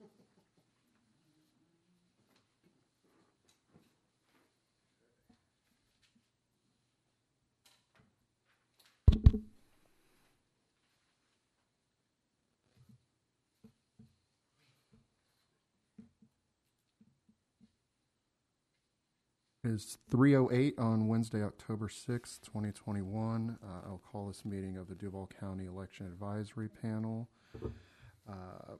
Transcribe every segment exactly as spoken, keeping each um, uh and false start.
It's three oh eight on Wednesday, October sixth, twenty twenty-one. Uh, I'll call this meeting of the Duval County Election Advisory Panel. Uh,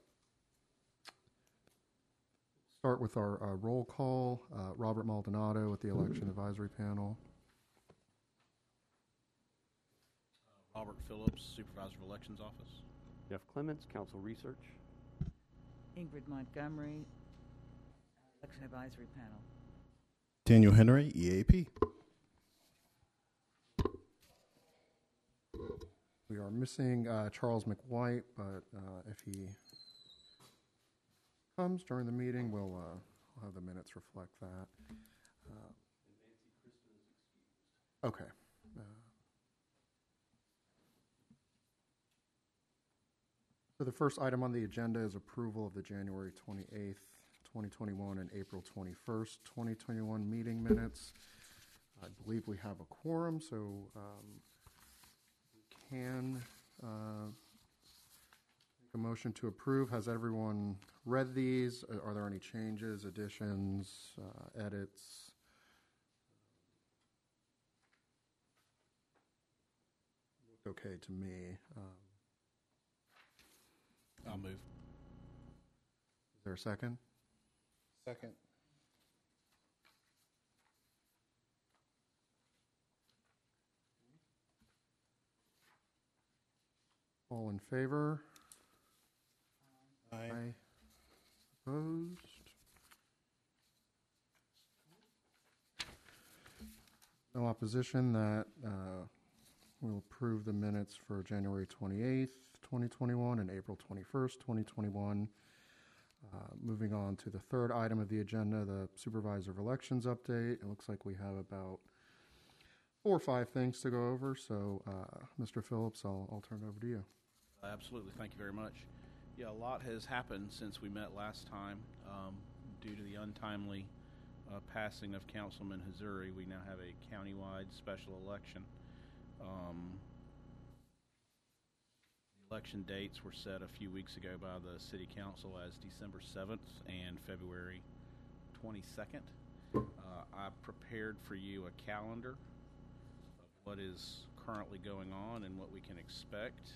start with our uh, roll call. Uh, Robert Maldonado with the Election Advisory Panel. Uh, Robert Phillips, Supervisor of Elections Office. Jeff Clements, Council Research. Ingrid Montgomery, Election Advisory Panel. Daniel Henry, E A P. We are missing uh, Charles McWhite, but uh, if he comes during the meeting, we'll, uh, we'll have the minutes reflect that. Uh, okay. Uh, so the first item on the agenda is approval of the January twenty-eighth, twenty twenty-one and April twenty-first, twenty twenty-one meeting minutes. I believe we have a quorum, so um, we can uh, make a motion to approve. Has everyone read these? Are there any changes, additions, uh, edits? Look okay to me. Um, I'll move. is there a second? Second. All in favor? Aye. Aye. Opposed? No opposition. That uh, we'll approve the minutes for January twenty-eighth, twenty twenty-one and April twenty-first, twenty twenty-one. Uh, moving on to the third item of the agenda, the Supervisor of Elections update. It looks like we have about four or five things to go over. So, uh, Mister Phillips, I'll, I'll turn it over to you. Uh, absolutely. Thank you very much. Yeah, a lot has happened since we met last time. Um, due to the untimely uh, passing of Councilman Hazuri, we now have a countywide special election. Um, Election dates were set a few weeks ago by the City Council as December seventh and February twenty-second. Uh, I prepared for you a calendar of what is currently going on and what we can expect.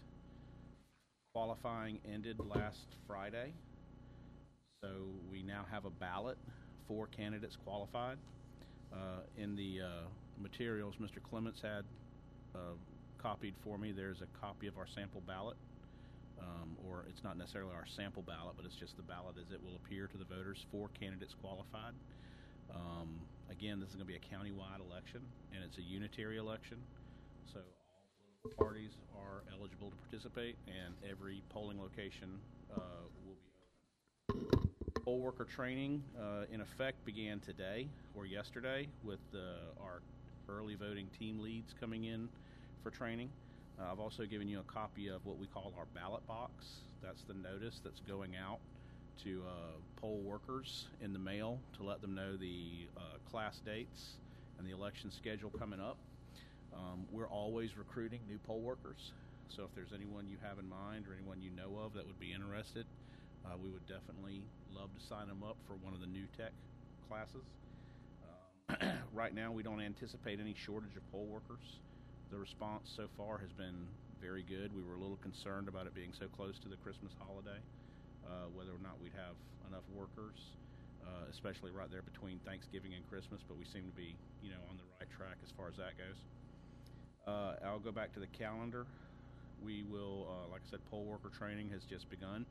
Qualifying ended last Friday, so we now have a ballot for candidates qualified. Uh, in the uh, materials Mister Clements had uh, copied for me, there's a copy of our sample ballot, um, or it's not necessarily our sample ballot, but it's just the ballot as it will appear to the voters for candidates qualified. Um, again, this is going to be a countywide election, and it's a unitary election, so all political parties are eligible to participate, and every polling location uh, will be open. Poll worker training, uh, in effect, began today or yesterday with uh, our early voting team leads coming in for training. Uh, I've also given you a copy of what we call our ballot box. That's the notice that's going out to uh, poll workers in the mail to let them know the uh, class dates and the election schedule coming up. Um, we're always recruiting new poll workers, so if there's anyone you have in mind or anyone you know of that would be interested, uh, we would definitely love to sign them up for one of the new tech classes. Um, right now, we don't anticipate any shortage of poll workers. The response so far has been very good. We were a little concerned about it being so close to the Christmas holiday, uh, whether or not we'd have enough workers, uh, especially right there between Thanksgiving and Christmas, but we seem to be, you know, on the right track as far as that goes. Uh, I'll go back to the calendar. We will, uh, like I said, poll worker training has just begun.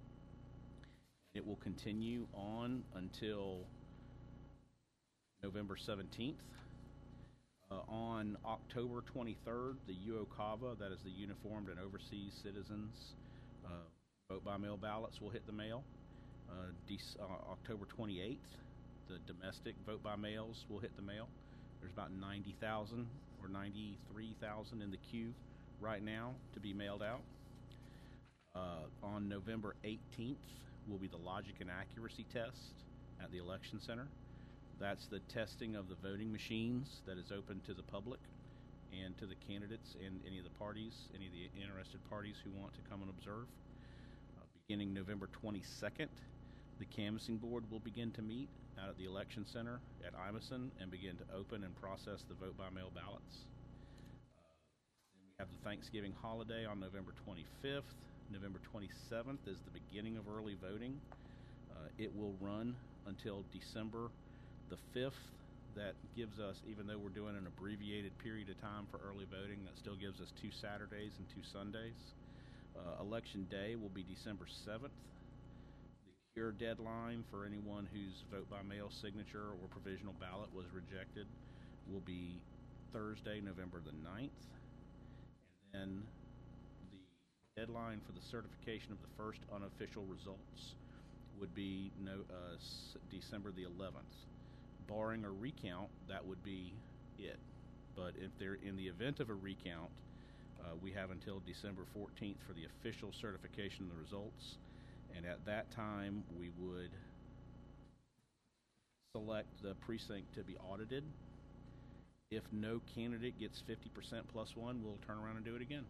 It will continue on until November seventeenth. Uh, on October twenty-third, the U O C A V A, that is the Uniformed and Overseas Citizens uh, vote-by-mail ballots, will hit the mail. Uh, uh, October twenty-eighth, the domestic vote-by-mails will hit the mail. There's about ninety thousand or ninety-three thousand in the queue right now to be mailed out. Uh, on November eighteenth, will be the logic and accuracy test at the election center. That's the testing of the voting machines that is open to the public and to the candidates and any of the parties, any of the interested parties who want to come and observe. Uh, beginning November twenty-second, the canvassing board will begin to meet out at the election center at Imison and begin to open and process the vote-by-mail ballots. Uh, then we have the Thanksgiving holiday on November twenty-fifth. November twenty-seventh is the beginning of early voting. Uh, it will run until December the fifth. That gives us, even though we're doing an abbreviated period of time for early voting, that still gives us two Saturdays and two Sundays. Uh, Election Day will be December seventh. The cure deadline for anyone whose vote-by-mail signature or provisional ballot was rejected will be Thursday, November the ninth. And then the deadline for the certification of the first unofficial results would be no, uh, s- December the eleventh. Barring a recount, that would be it. But if they're in the event of a recount, uh, we have until December fourteenth for the official certification of the results. And at that time, we would select the precinct to be audited. If no candidate gets fifty percent plus one, we'll turn around and do it again.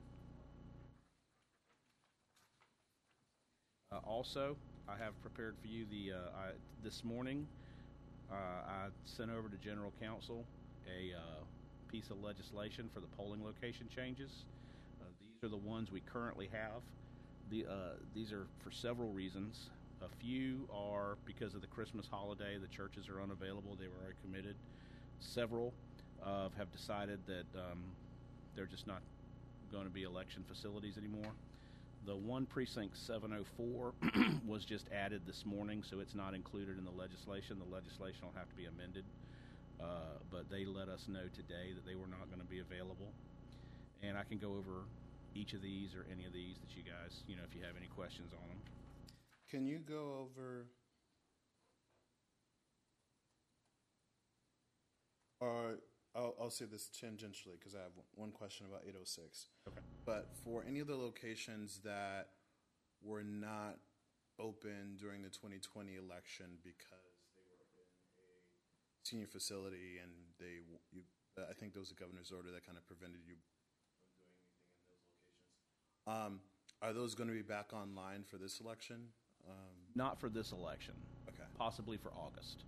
Uh, also, I have prepared for you the, uh, I, this morning, Uh, I sent over to General Counsel a uh, piece of legislation for the polling location changes. Uh, these are the ones we currently have. The, uh, these are for several reasons. A few are because of the Christmas holiday. The churches are unavailable. They were already committed. Several uh, have decided that um, they're just not going to be election facilities anymore. The one precinct seven oh four was just added this morning, so it's not included in the legislation. The legislation will have to be amended, uh, but they let us know today that they were not going to be available. And I can go over each of these or any of these that you guys, you know, if you have any questions on them. Can you go over, or I'll, I'll say this tangentially because I have one question about eight oh six. Okay. But for any of the locations that were not open during the twenty twenty election because they were in a senior facility and they, you, I think there was a governor's order that kind of prevented you from doing anything in those locations. Um, are those going to be back online for this election? Um, Not for this election. Okay. Possibly for August.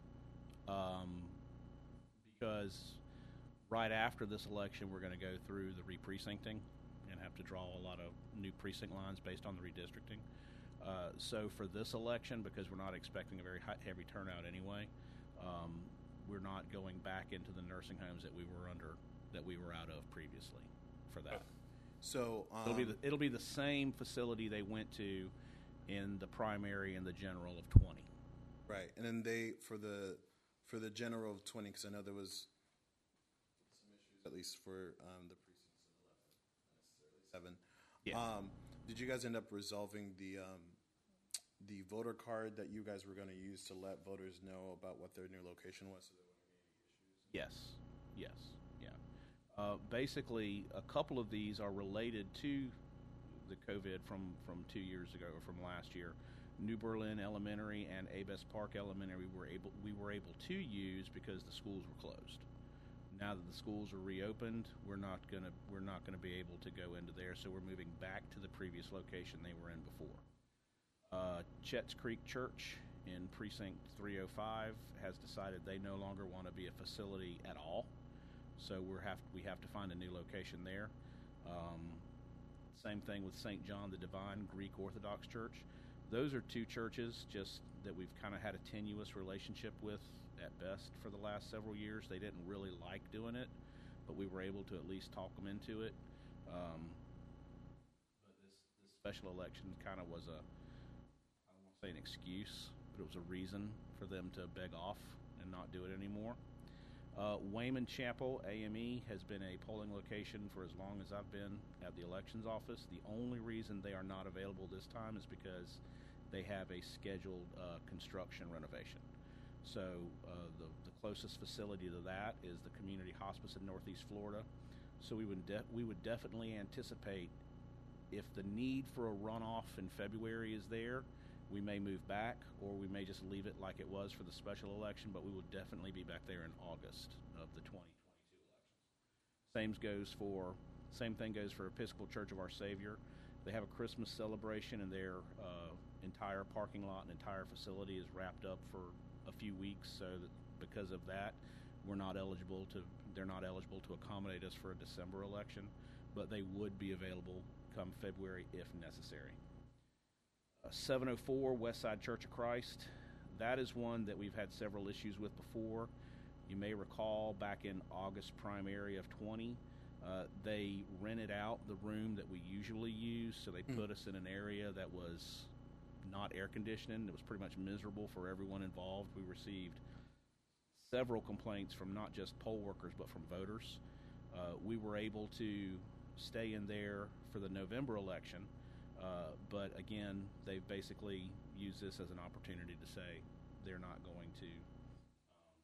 Um, because right after this election, we're going to go through the re-precincting and have to draw a lot of new precinct lines based on the redistricting. Uh, so for this election, because we're not expecting a very high, heavy turnout anyway, um, we're not going back into the nursing homes that we were under, that we were out of previously for that. So um, It'll be the, it'll be the same facility they went to in the primary and the general of twenty. right, and then they for the for the general of twenty, because I know there was some issues at least for um, the precincts in eleven, not necessarily seven. Yeah. Um, did you guys end up resolving the um, the voter card that you guys were going to use to let voters know about what their new location was? So there wouldn't be any issues. Yes, yes, yeah. Uh, basically, a couple of these are related to the COVID from, from two years ago or from last year. New Berlin Elementary and Abes Park Elementary were able we were able to use because the schools were closed. Now that the schools are reopened, we're not gonna we're not gonna be able to go into there, so we're moving back to the previous location they were in before. Uh, Chet's Creek Church in Precinct three oh five has decided they no longer want to be a facility at all, so we're have we have to find a new location there. Um, same thing with Saint John the Divine Greek Orthodox Church. Those are two churches just that we've kind of had a tenuous relationship with at best for the last several years. They didn't really like doing it, but we were able to at least talk them into it. Um, but this, this special election kind of was a, I don't want to say an excuse, but it was a reason for them to beg off and not do it anymore. Uh, Wayman Chapel A M E has been a polling location for as long as I've been at the elections office. The only reason they are not available this time is because they have a scheduled uh, construction renovation. So uh, the, the closest facility to that is the community hospice in Northeast Florida. So we would de- we would definitely anticipate if the need for a runoff in February is there, We may move back, or we may just leave it like it was for the special election, but we will definitely be back there in August of the twenty twenty-two election. Same goes for, same thing goes for Episcopal Church of Our Savior. They have a Christmas celebration, and their uh, entire parking lot and entire facility is wrapped up for a few weeks. So that because of that, we're not eligible to. They're not eligible to accommodate us for a December election, but they would be available come February if necessary. Uh, seven oh four West Side Church of Christ. That is one that we've had several issues with before. You may recall back in August primary of twenty, uh, they rented out the room that we usually use, so they Mm. put us in an area that was not air conditioned. It was pretty much miserable for everyone involved. We received several complaints from not just poll workers but from voters. Uh, we were able to stay in there for the November election, uh, but again, they've basically used this as an opportunity to say they're not going to um,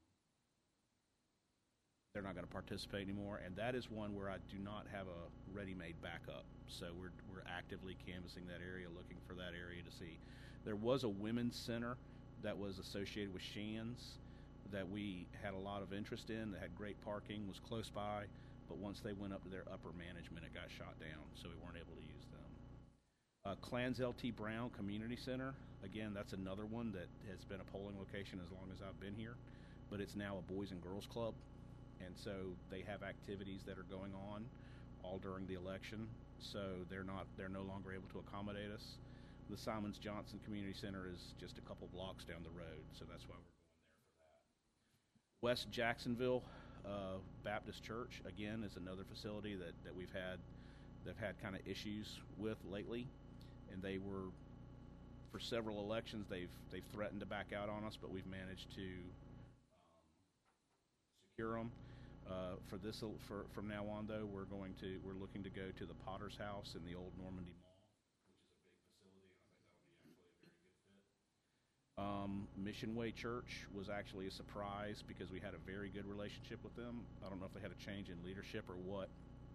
they're not going to participate anymore, and that is one where I do not have a ready-made backup. So we're we're actively canvassing that area, looking for that area to see. There was a women's center that was associated with Shands that we had a lot of interest in, that had great parking, was close by, but once they went up to their upper management, it got shot down, so we weren't able to use them. Uh, Clans L T Brown Community Center, again, that's another one that has been a polling location as long as I've been here, but it's now a Boys and Girls Club, and so they have activities that are going on all during the election, so they're not they're no longer able to accommodate us. The Simons Johnson Community Center is just a couple blocks down the road, so that's why we're going there for that. West Jacksonville uh, Baptist Church, again, is another facility that, that we've had they've had kind of issues with lately, and they were, for several elections, they've they've threatened to back out on us, but we've managed to um, secure them. Uh, for this, for from now on, though, we're going to we're looking to go to the Potter's House in the old Normandy Mall, which is a big facility, and I think that would be actually a very good fit. Um, Mission Way Church was actually a surprise because we had a very good relationship with them. I don't know if they had a change in leadership or what,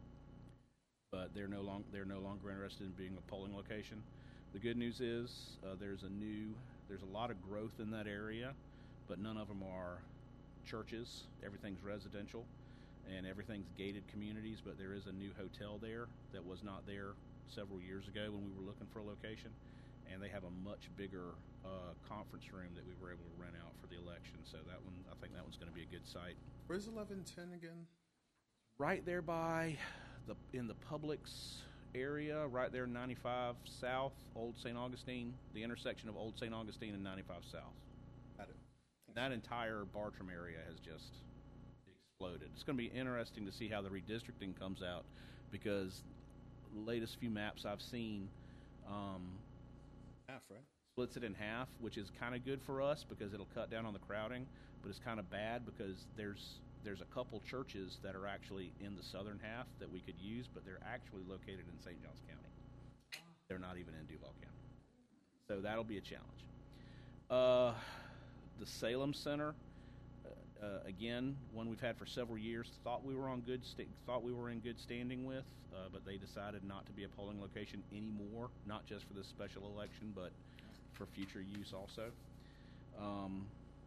but they're no long they're no longer interested in being a polling location. The good news is uh, there's a new there's a lot of growth in that area, but none of them are churches. Everything's residential, and everything's gated communities, but there is a new hotel there that was not there several years ago when we were looking for a location, and they have a much bigger uh, conference room that we were able to rent out for the election, so that one, I think that one's going to be a good site. Where's eleven ten again? Right there by the in the Publix area, right there ninety-five South, Old Saint Augustine, the intersection of Old Saint Augustine and ninety-five South. Got it. That entire Bartram area has just exploded. It's going to be interesting to see how the redistricting comes out, because the latest few maps I've seen um, Half, right? splits it in half, which is kind of good for us because it'll cut down on the crowding, but it's kind of bad because there's there's a couple churches that are actually in the southern half that we could use, but they're actually located in Saint Johns County. They're not even in Duval County. So that'll be a challenge. Uh, the Salem Center, uh, uh, again, one we've had for several years, thought we were on good sta- thought we were in good standing with, uh, but they decided not to be a polling location anymore, not just for this special election, but for future use also. Um,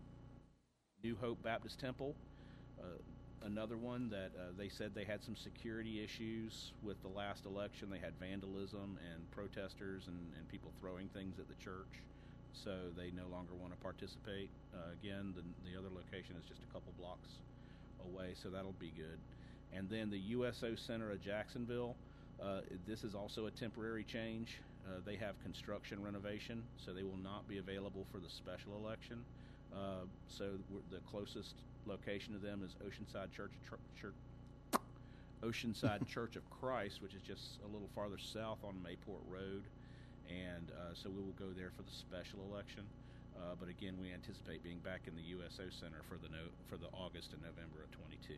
New Hope Baptist Temple, uh, another one that uh, they said they had some security issues with the last election. They had vandalism and protesters and, and people throwing things at the church, so they no longer want to participate. Uh, again, the, the other location is just a couple blocks away, so that'll be good. And then the U S O Center of Jacksonville, uh, this is also a temporary change. Uh, they have construction renovation, so they will not be available for the special election. Uh, so we're, the closest location to them is Oceanside Church, Church Oceanside Church of Christ, which is just a little farther south on Mayport Road, and uh, so we will go there for the special election. Uh, but again, we anticipate being back in the U S O Center for the no, for the August and November of twenty-two.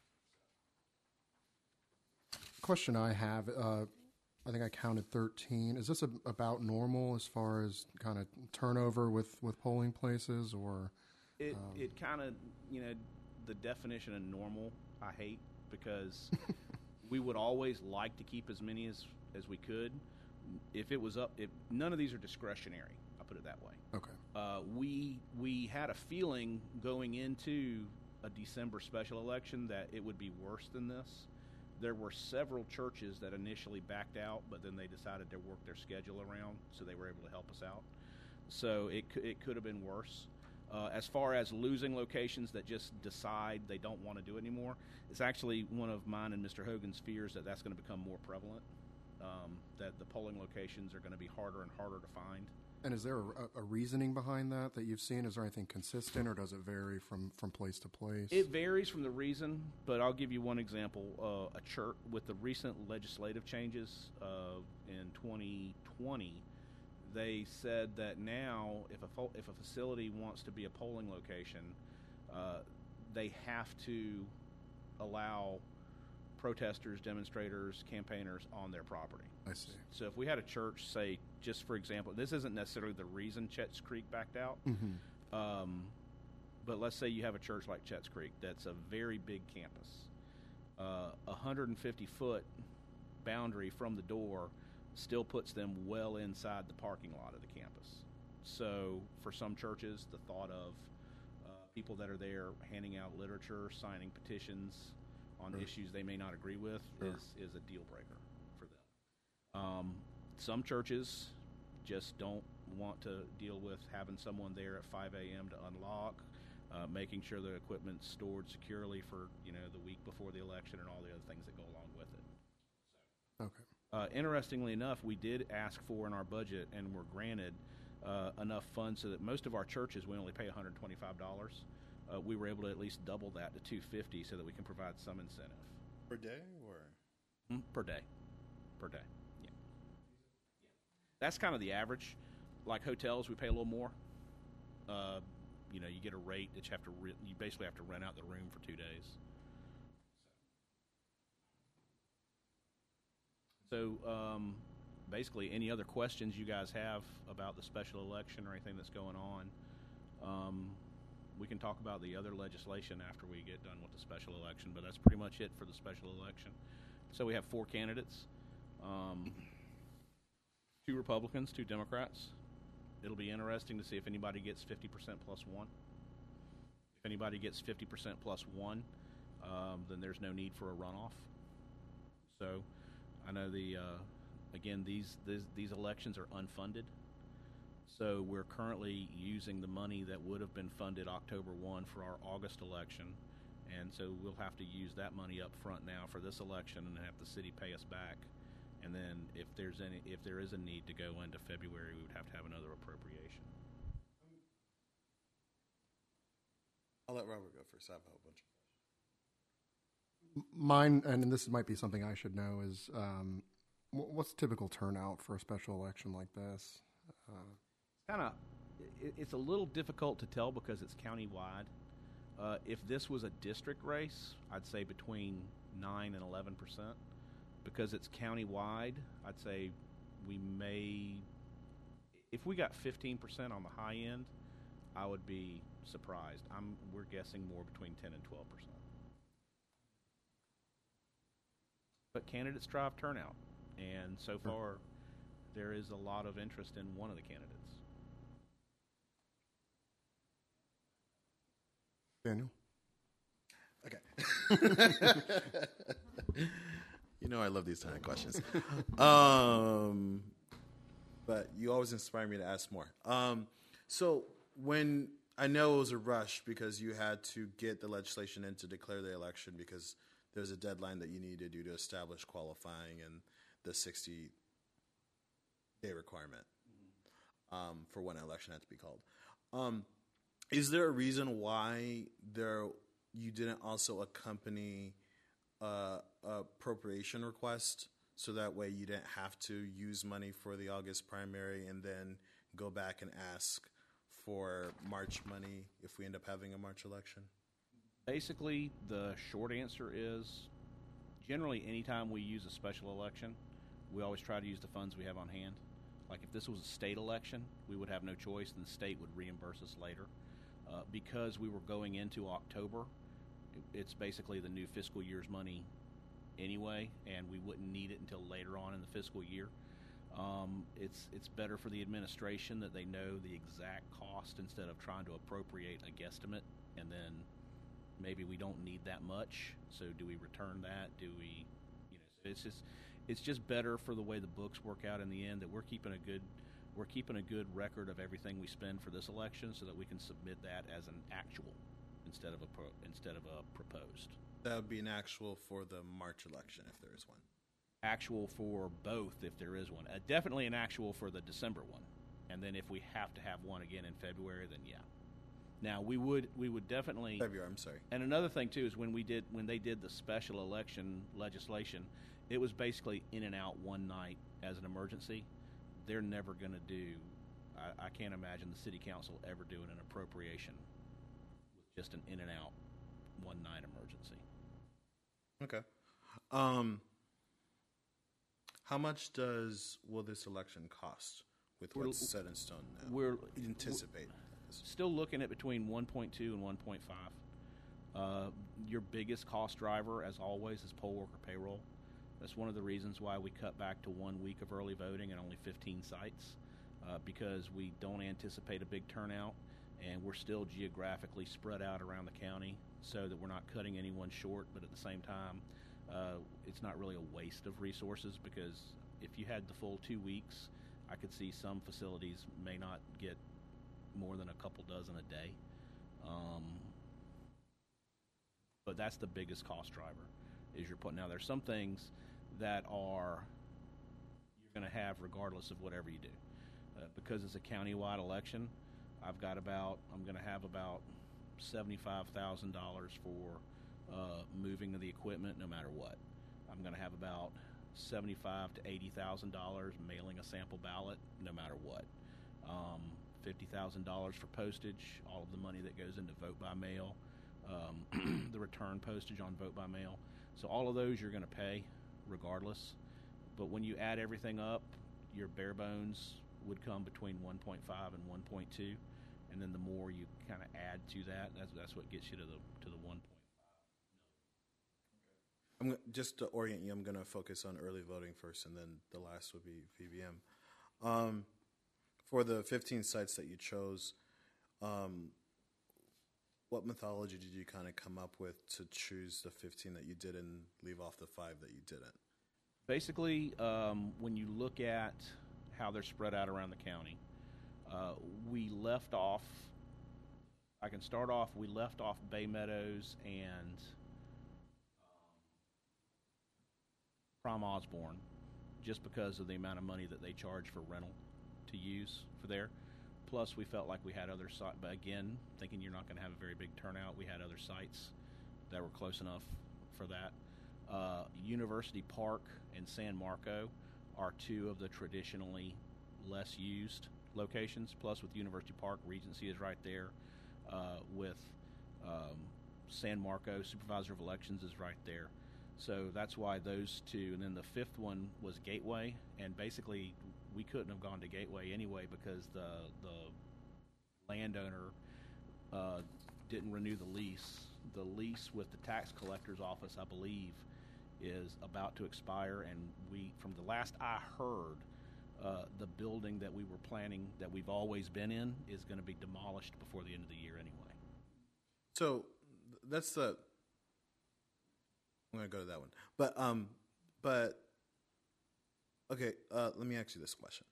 Question I have, uh, I think I counted thirteen. Is this a, about normal as far as kind of turnover with, with polling places, or? It Um, it kind of, you know, the definition of normal I hate, because we would always like to keep as many as, as we could. If it was up, if none of these are discretionary, I put put it that way. Okay. Uh, we we had a feeling going into a December special election that it would be worse than this. There were several churches that initially backed out, but then they decided to work their schedule around, so they were able to help us out. So it c- it could have been worse. Uh, as far as losing locations that just decide they don't want to do it anymore, it's actually one of mine and Mister Hogan's fears that that's going to become more prevalent, um, that the polling locations are going to be harder and harder to find. And is there a, a reasoning behind that that you've seen? Is there anything consistent, or does it vary from, from place to place? It varies from the reason, but I'll give you one example. Uh, a church, with the recent legislative changes uh, in twenty twenty, they said that now if a, fo- if a facility wants to be a polling location, uh, they have to allow protesters, demonstrators, campaigners on their property. I see. So if we had a church, say, just for example, this isn't necessarily the reason Chet's Creek backed out, Mm-hmm. um, but let's say you have a church like Chet's Creek that's a very big campus. Uh, a one hundred fifty foot boundary from the door still puts them well inside the parking lot of the campus. So for some churches, the thought of uh, people that are there handing out literature, signing petitions on Sure. issues they may not agree with Sure. is, is a deal breaker for them. Um, some churches just don't want to deal with having someone there at five a.m. to unlock, uh, making sure the equipment's stored securely for, you know, the week before the election and all the other things that go along with it. Okay. Uh, interestingly enough, we did ask for in our budget and were granted uh, enough funds so that most of our churches, we only pay one hundred twenty-five dollars. Uh, we were able to at least double that to two hundred fifty dollars so that we can provide some incentive. Per day or? Mm, per day. Per day. Yeah. That's kind of the average. Like hotels, we pay a little more. Uh, you know, you get a rate that you have to, re- you basically have to rent out the room for two days. So, um, basically, any other questions you guys have about the special election or anything that's going on, um, we can talk about the other legislation after we get done with the special election, but that's pretty much it for the special election. So we have four candidates, um, two Republicans, two Democrats. It'll be interesting to see if anybody gets fifty percent plus one. If anybody gets fifty percent plus one, um, then there's no need for a runoff. So I know the, uh, again, these, these these elections are unfunded. So we're currently using the money that would have been funded October first for our August election. And so we'll have to use that money up front now for this election and have the city pay us back. And then if there's any, if there is a need to go into February, we would have to have another appropriation. I'll let Robert go first. I have a whole bunch of Mine, and this might be something I should know, is um, wh- what's typical turnout for a special election like this? Uh, Kind of, it, it's a little difficult to tell because it's countywide. Uh, if this was a district race, I'd say between nine and eleven percent. Because it's countywide, I'd say we may, if we got fifteen percent on the high end, I would be surprised. I'm we're guessing more between ten and twelve percent. But candidates drive turnout, and so far there is a lot of interest in one of the candidates. Daniel? Okay. You know I love these kind of questions. um, but you always inspire me to ask more. Um, so when I know it was a rush because you had to get the legislation in to declare the election because there's a deadline that you need to do to establish qualifying and the sixty day requirement um, for when an election had to be called. Um, is there a reason why there you didn't also accompany uh, a appropriation request so that way you didn't have to use money for the August primary and then go back and ask for March money if we end up having a March election? Basically, the short answer is generally anytime we use a special election, we always try to use the funds we have on hand. Like if this was a state election, we would have no choice and the state would reimburse us later. Uh, because we were going into October, it's basically the new fiscal year's money anyway, and we wouldn't need it until later on in the fiscal year. Um, it's it's better for the administration that they know the exact cost instead of trying to appropriate a guesstimate and then maybe we don't need that much. So do we return that? Do we, you know? So it's just it's just better for the way the books work out in the end that we're keeping a good we're keeping a good record of everything we spend for this election so that we can submit that as an actual instead of a pro, instead of a proposed. That would be an actual for the March election if there is one. Actual for both if there is one. Uh, definitely an actual for the December one. And then if we have to have one again in February, then yeah. Now we would we would definitely February, I'm sorry. And another thing too is when we did when they did the special election legislation, it was basically in and out one night as an emergency. They're never going to do I, I can't imagine the city council ever doing an appropriation with just an in and out one night emergency. Okay. Um How much does will this election cost with what's We're- set in stone now? We're anticipate. still looking at between one point two and one point five. Uh, your biggest cost driver, as always, is poll worker payroll. That's one of the reasons why we cut back to one week of early voting and only fifteen sites, uh, because we don't anticipate a big turnout, and we're still geographically spread out around the county so that we're not cutting anyone short, but at the same time, uh, it's not really a waste of resources because if you had the full two weeks, I could see some facilities may not get more than a couple dozen a day. Um, but that's the biggest cost driver is you're putting. Now there's some things that are you're going to have regardless of whatever you do. Uh, because it's a countywide election, I've got about, I'm going to have about seventy-five thousand dollars for uh, moving of the equipment no matter what. I'm going to have about seventy-five to eighty thousand dollars mailing a sample ballot no matter what. Um, fifty thousand dollars for postage, all of the money that goes into vote by mail, um, the return postage on vote by mail. So all of those you're going to pay regardless. But when you add everything up, your bare bones would come between one point five and one point two, and then the more you kind of add to that, that's that's what gets you to the to the one point five. I'm go- just to orient you, I'm going to focus on early voting first, and then the last would be V V M. Um, for the fifteen sites that you chose, um, what methodology did you kind of come up with to choose the fifteen that you did and leave off the five that you didn't? Basically, um, when you look at how they're spread out around the county, uh, we left off, I can start off, we left off Bay Meadows and Prom Osborne just because of the amount of money that they charge for rental to use for there. Plus, we felt like we had other sites, but again, thinking you're not going to have a very big turnout, we had other sites that were close enough for that. Uh, University Park and San Marco are two of the traditionally less used locations. Plus, with University Park, Regency is right there. Uh, with um, San Marco, Supervisor of Elections is right there. So that's why those two. And then the fifth one was Gateway, and basically we couldn't have gone to Gateway anyway because the the landowner uh, didn't renew the lease. The lease with the tax collector's office, I believe, is about to expire, and we, from the last I heard, uh, the building that we were planning, that we've always been in, is going to be demolished before the end of the year anyway. So th- that's the. I'm going to go to that one, but um, but okay. Uh, let me ask you this question: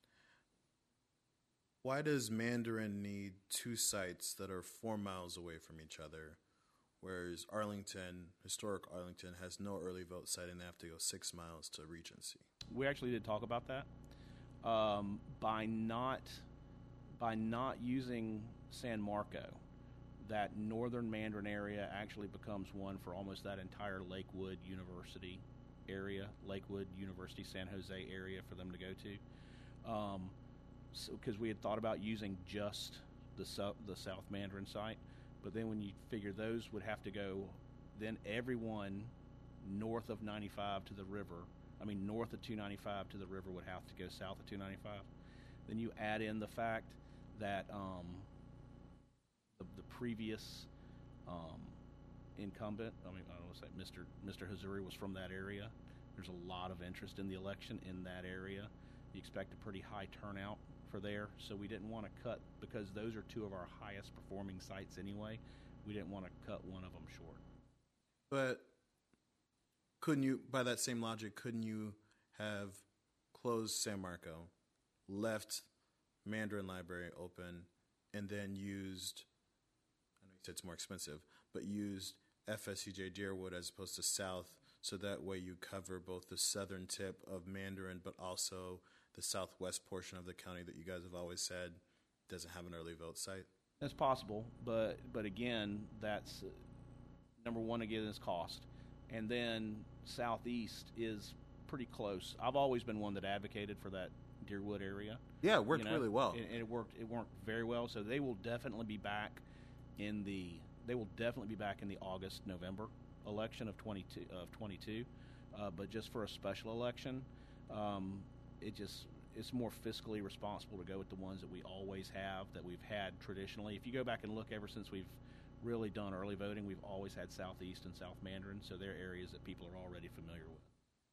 why does Mandarin need two sites that are four miles away from each other, whereas Arlington, historic Arlington, has no early vote site and they have to go six miles to Regency? We actually did talk about that. Um, by not by not using San Marco, that northern Mandarin area actually becomes one for almost that entire Lakewood University area, Lakewood University San Jose area for them to go to. Um, so, because we had thought about using just the su- the South Mandarin site, but then when you figure those would have to go, then everyone north of ninety-five to the river, I mean north of two ninety-five to the river would have to go south of two ninety-five. Then you add in the fact that um, the, the previous um, incumbent, I mean, I don't want to say Mister Mister Hazuri was from that area. There's a lot of interest in the election in that area, You expect a pretty high turnout for there, so we didn't want to cut, because those are two of our highest performing sites anyway. We didn't want to cut one of them short. But couldn't you, by that same logic, couldn't you have closed San Marco, left Mandarin Library open, and then used, I know you said it's more expensive, but used F S C J Deerwood as opposed to South, so that way you cover both the southern tip of Mandarin, but also the southwest portion of the county that you guys have always said doesn't have an early vote site? That's possible, but but again, that's uh, number one. Again, is cost, and then southeast is pretty close. I've always been one that advocated for that Deerwood area. Yeah, it worked you know, really well. and, and it worked. It worked very well. So they will definitely be back in the. They will definitely be back in the August November election of twenty-two of twenty-two, uh, but just for a special election, um, it just. It's more fiscally responsible to go with the ones that we always have, that we've had traditionally. If you go back and look, ever since we've really done early voting, we've always had Southeast and South Mandarin, so they're areas that people are already familiar with.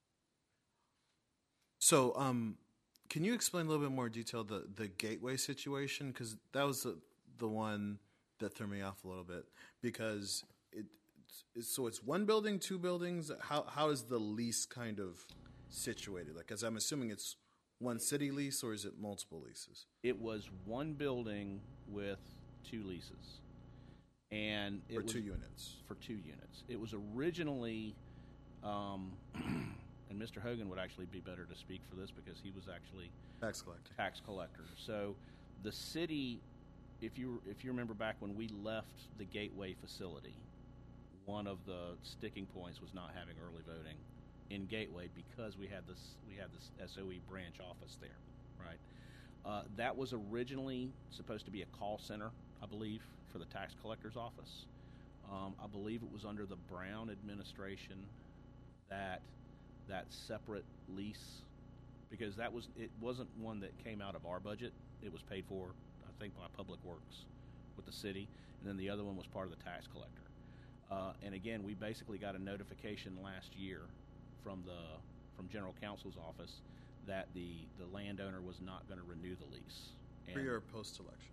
So, um, can you explain a little bit more detail the the gateway situation? Because that was the the one that threw me off a little bit. Because it it's, so it's one building, two buildings. How how is the lease kind of situated? Like, as I'm assuming it's one city lease, or is it multiple leases? It was one building with two leases, and it For was, two units. For two units. It was originally, um, and Mister Hogan would actually be better to speak for this because he was actually Tax collector. tax collector. So the city, if you if you remember back when we left the Gateway facility, one of the sticking points was not having early voting in Gateway because we had this we had this S O E branch office there, right? Uh, that was originally supposed to be a call center, I believe, for the tax collector's office. Um, I believe it was under the Brown administration that that separate lease, because that was it wasn't one that came out of our budget. It was paid for, I think, by Public Works with the city, and then the other one was part of the tax collector. Uh, and again, we basically got a notification last year from the from General Counsel's office that the, the landowner was not going to renew the lease. And Pre or post election?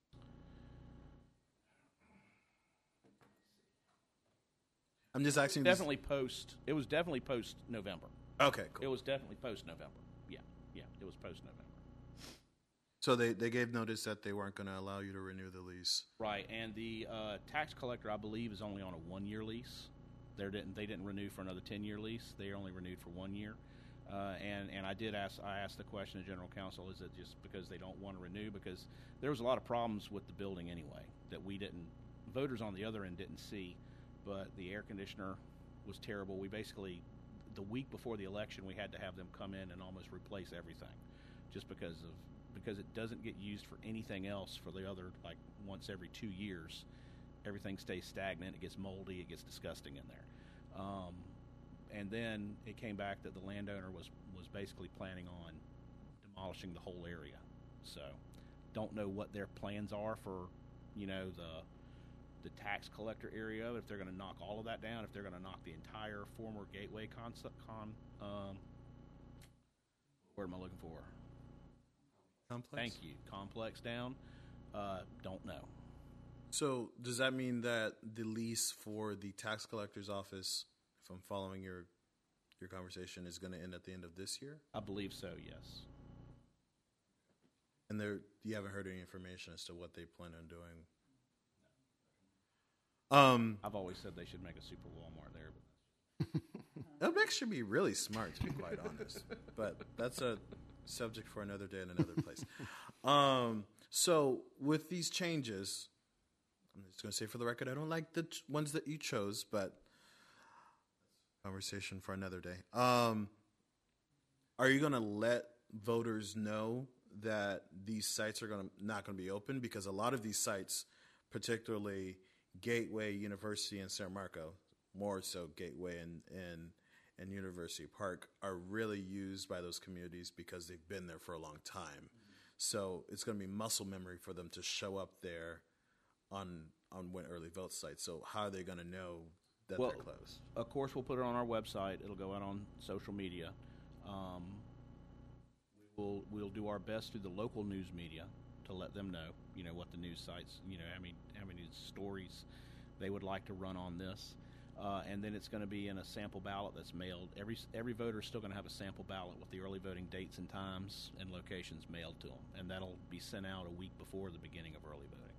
I'm just asking. definitely post. It was definitely post November. This. Okay, cool. It was definitely post November. Yeah, yeah, it was post November. So they, they gave notice that they weren't going to allow you to renew the lease. Right, and the uh, tax collector, I believe, is only on a one year lease. They didn't they didn't renew for another ten year lease. They only renewed for one year. Uh, and and I did ask I asked the question to General Counsel: is it just because they don't want to renew? Because there was a lot of problems with the building anyway that we didn't voters on the other end didn't see. But the air conditioner was terrible. We basically the week before the election we had to have them come in and almost replace everything, just because of because it doesn't get used for anything else for the other like once every two years. Everything stays stagnant. It gets moldy. It gets disgusting in there. Um, and then it came back that the landowner was, was basically planning on demolishing the whole area. So don't know what their plans are for, you know, the the tax collector area, if they're going to knock all of that down, if they're going to knock the entire former Gateway concept con, um, what am I looking for? Complex? Thank you. Complex down. Uh, don't know. So does that mean that the lease for the tax collector's office, if I'm following your your conversation, is going to end at the end of this year? I believe so, yes. And there, you haven't heard any information as to what they plan on doing? Um, I've always said they should make a super Walmart there. That makes should be really smart, to be quite honest. But that's a subject for another day in another place. Um, so with these changes, I'm just going to say for the record, I don't like the t- ones that you chose, but conversation for another day. Um, are you going to let voters know that these sites are going to not going to be open? Because a lot of these sites, particularly Gateway, University, and San Marco, more so Gateway and, and and University Park, are really used by those communities because they've been there for a long time. Mm-hmm. So it's going to be muscle memory for them to show up there on on when early vote sites. So how are they going to know that Well, they're closed? Of course, we'll put it on our website. It'll go out on social media. Um, we will we'll we'll do our best through the local news media to let them know, you know, what the news sites, you know, how many how many stories they would like to run on this, uh, and then it's going to be in a sample ballot that's mailed. Every every voter is still going to have a sample ballot with the early voting dates and times and locations mailed to them, and that'll be sent out a week before the beginning of early voting.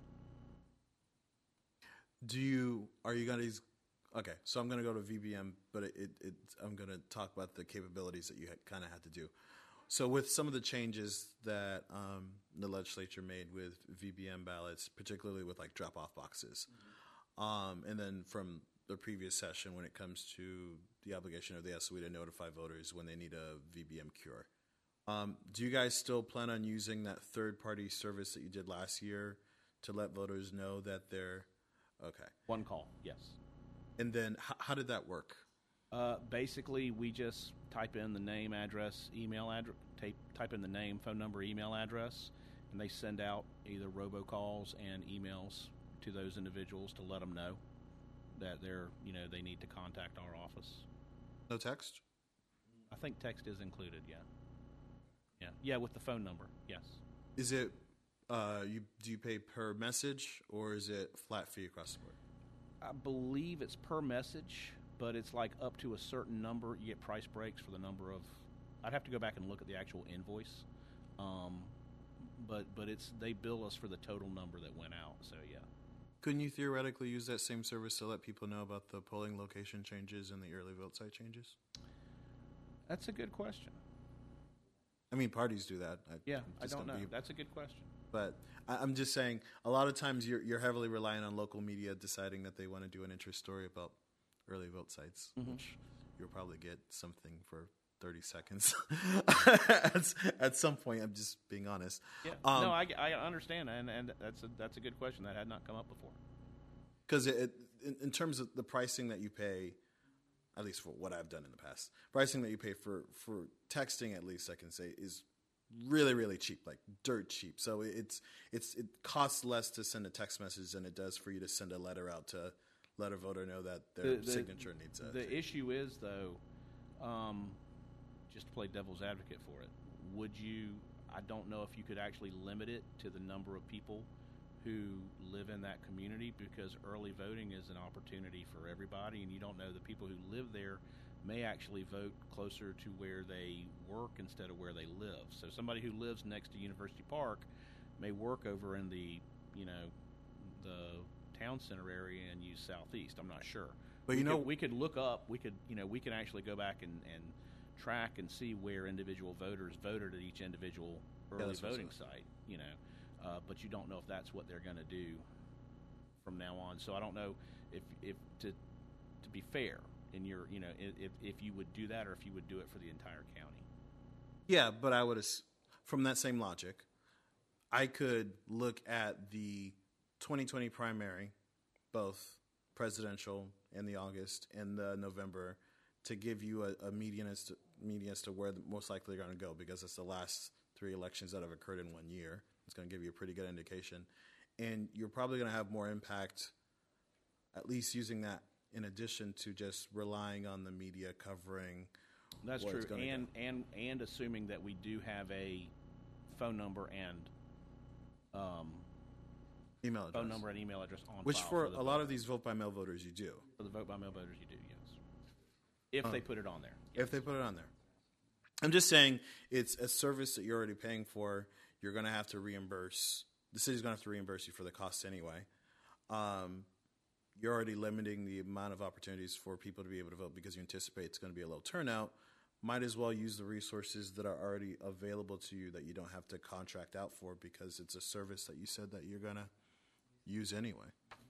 Do you are you going to? Okay, so I'm going to go to V B M, but it, it, it I'm going to talk about the capabilities that you kind of had to do. So with some of the changes that um, the legislature made with V B M ballots, particularly with like drop-off boxes, mm-hmm. um, and then from the previous session when it comes to the obligation of the S O E to notify voters when they need a V B M cure, um, do you guys still plan on using that third-party service that you did last year to let voters know that they're okay? One call, yes. And then h- how did that work? Uh, basically, we just type in the name, address, email address, type, type in the name, phone number, email address, and they send out either robocalls and emails to those individuals to let them know that they're, you know, they need to contact our office. No text? I think text is included, yeah. Yeah, yeah, with the phone number, yes. Is it, uh, you do you pay per message or is it flat fee across the board? I believe it's per message, but it's like up to a certain number. You get price breaks for the number of. I'd have to go back and look at the actual invoice, um, but but it's they bill us for the total number that went out. So yeah. Couldn't you theoretically use that same service to let people know about the polling location changes and the early vote site changes? That's a good question. I mean, parties do that. I, Yeah, I'm I just don't know. gonna be- That's a good question. But I, I'm just saying, a lot of times you're you're heavily relying on local media deciding that they want to do an interest story about early vote sites, Mhm. which you'll probably get something for thirty seconds at, at some point. I'm just being honest. Yeah. Um, no, I, I understand, and and that's a that's a good question that had not come up before. Because it, it, in, in terms of the pricing that you pay, at least for what I've done in the past, pricing that you pay for, for texting, at least I can say, is really, really cheap, like dirt cheap. So it's it's it costs less to send a text message than it does for you to send a letter out to let a voter know that their The- the- signature needs a. The issue is, though, um, just to play devil's advocate for it, would you? I don't know if you could actually limit it to the number of people who live in that community, because early voting is an opportunity for everybody, and you don't know the people who live there may actually vote closer to where they work instead of where they live. So somebody who lives next to University Park may work over in the, you know, the town center area and use Southeast. I'm not sure. But we you know- could, we could look up. We could, you know, we can actually go back and, and track and see where individual voters voted at each individual early that's what's voting up. site. You know, uh, but you don't know if that's what they're going to do from now on. So I don't know if if to to be fair in your, you know, if if you would do that or if you would do it for the entire county. Yeah, but I would, as- from that same logic, I could look at the twenty twenty primary, both presidential and the August and the November, to give you a, a median as to, median as to where the most likely they're going to go, because it's the last three elections that have occurred in one year. It's going to give you a pretty good indication. And you're probably going to have more impact, at least using that in addition to just relying on the media covering. That's what true, it's gonna and and and assuming that we do have a phone number and um, Email address. phone number and email address on Which file for the a lot voter. of these vote by mail voters you do. For the vote by mail voters, you do, yes. If they put it on there. If they put it on there. I'm just saying it's a service that you're already paying for. You're going to have to reimburse. The city's going to have to reimburse you for the costs anyway. Um, you're already limiting the amount of opportunities for people to be able to vote because you anticipate it's going to be a low turnout. Might as well use the resources that are already available to you that you don't have to contract out for, because it's a service that you said that you're going to use anyway.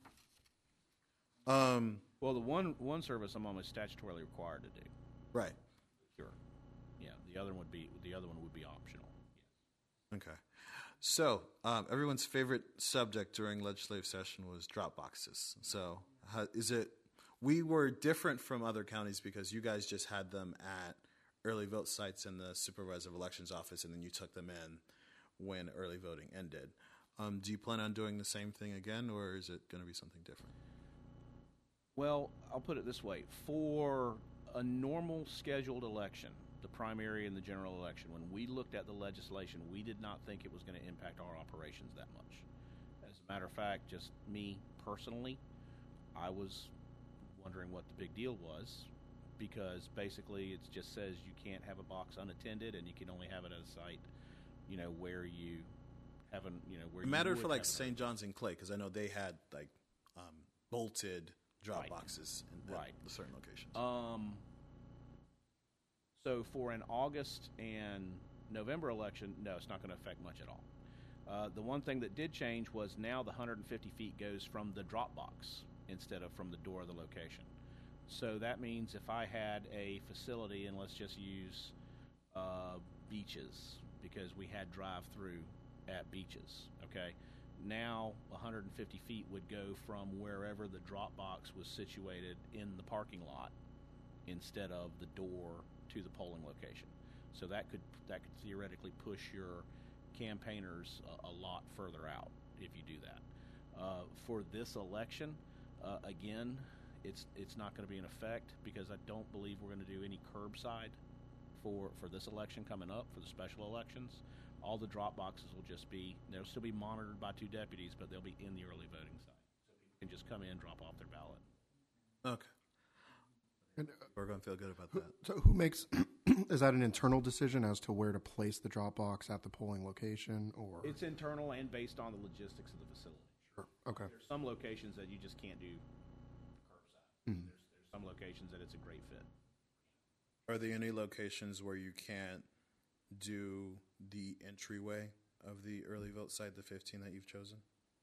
Um, Well, the one one service I'm almost statutorily required to do. right. Sure. Yeah. The other one would be the other one would be optional. Okay. So, um, everyone's favorite subject during legislative session was drop boxes. So, how, is it, we were different from other counties because you guys just had them at early vote sites in the supervisor of elections office, and then you took them in when early voting ended. Um, do you plan on doing the same thing again, or is it going to be something different? Well, I'll put it this way. For a normal scheduled election, the primary and the general election, when we looked at the legislation, we did not think it was going to impact our operations that much. As a matter of fact, just me personally, I was wondering what the big deal was, because basically it just says you can't have a box unattended and you can only have it at a site, you know, where you haven't, you know, where It you mattered would for like have it. Saint John's and Clay because I know they had like um, bolted drop Right. boxes in, Right. in certain locations. Um, so for an August and November election, no, it's not going to affect much at all. Uh, the one thing that did change was now the one hundred fifty feet goes from the drop box instead of from the door of the location. So that means if I had a facility, and let's just use uh, beaches, because we had drive-through at beaches, okay? Now one hundred fifty feet would go from wherever the drop box was situated in the parking lot instead of the door to the polling location. So that could that could theoretically push your campaigners a, a lot further out if you do that. Uh, for this election, uh, again, it's it's not going to be in effect because I don't believe we're going to do any curbside for for this election coming up for the special elections. All the drop boxes will just be, they'll still be monitored by two deputies, but they'll be in the early voting site. So people can just come in, drop off their ballot. Okay. And, uh, We're going to feel good about who, that. so who makes, is that an internal decision as to where to place the drop box at the polling location, or? It's internal and based on the logistics of the facility. Sure. Okay. There's some locations that you just can't do curbside. Mhm. There's, there's some locations that it's a great fit. Are there any locations where you can't do the entryway of the early vote site, the fifteen that you've chosen?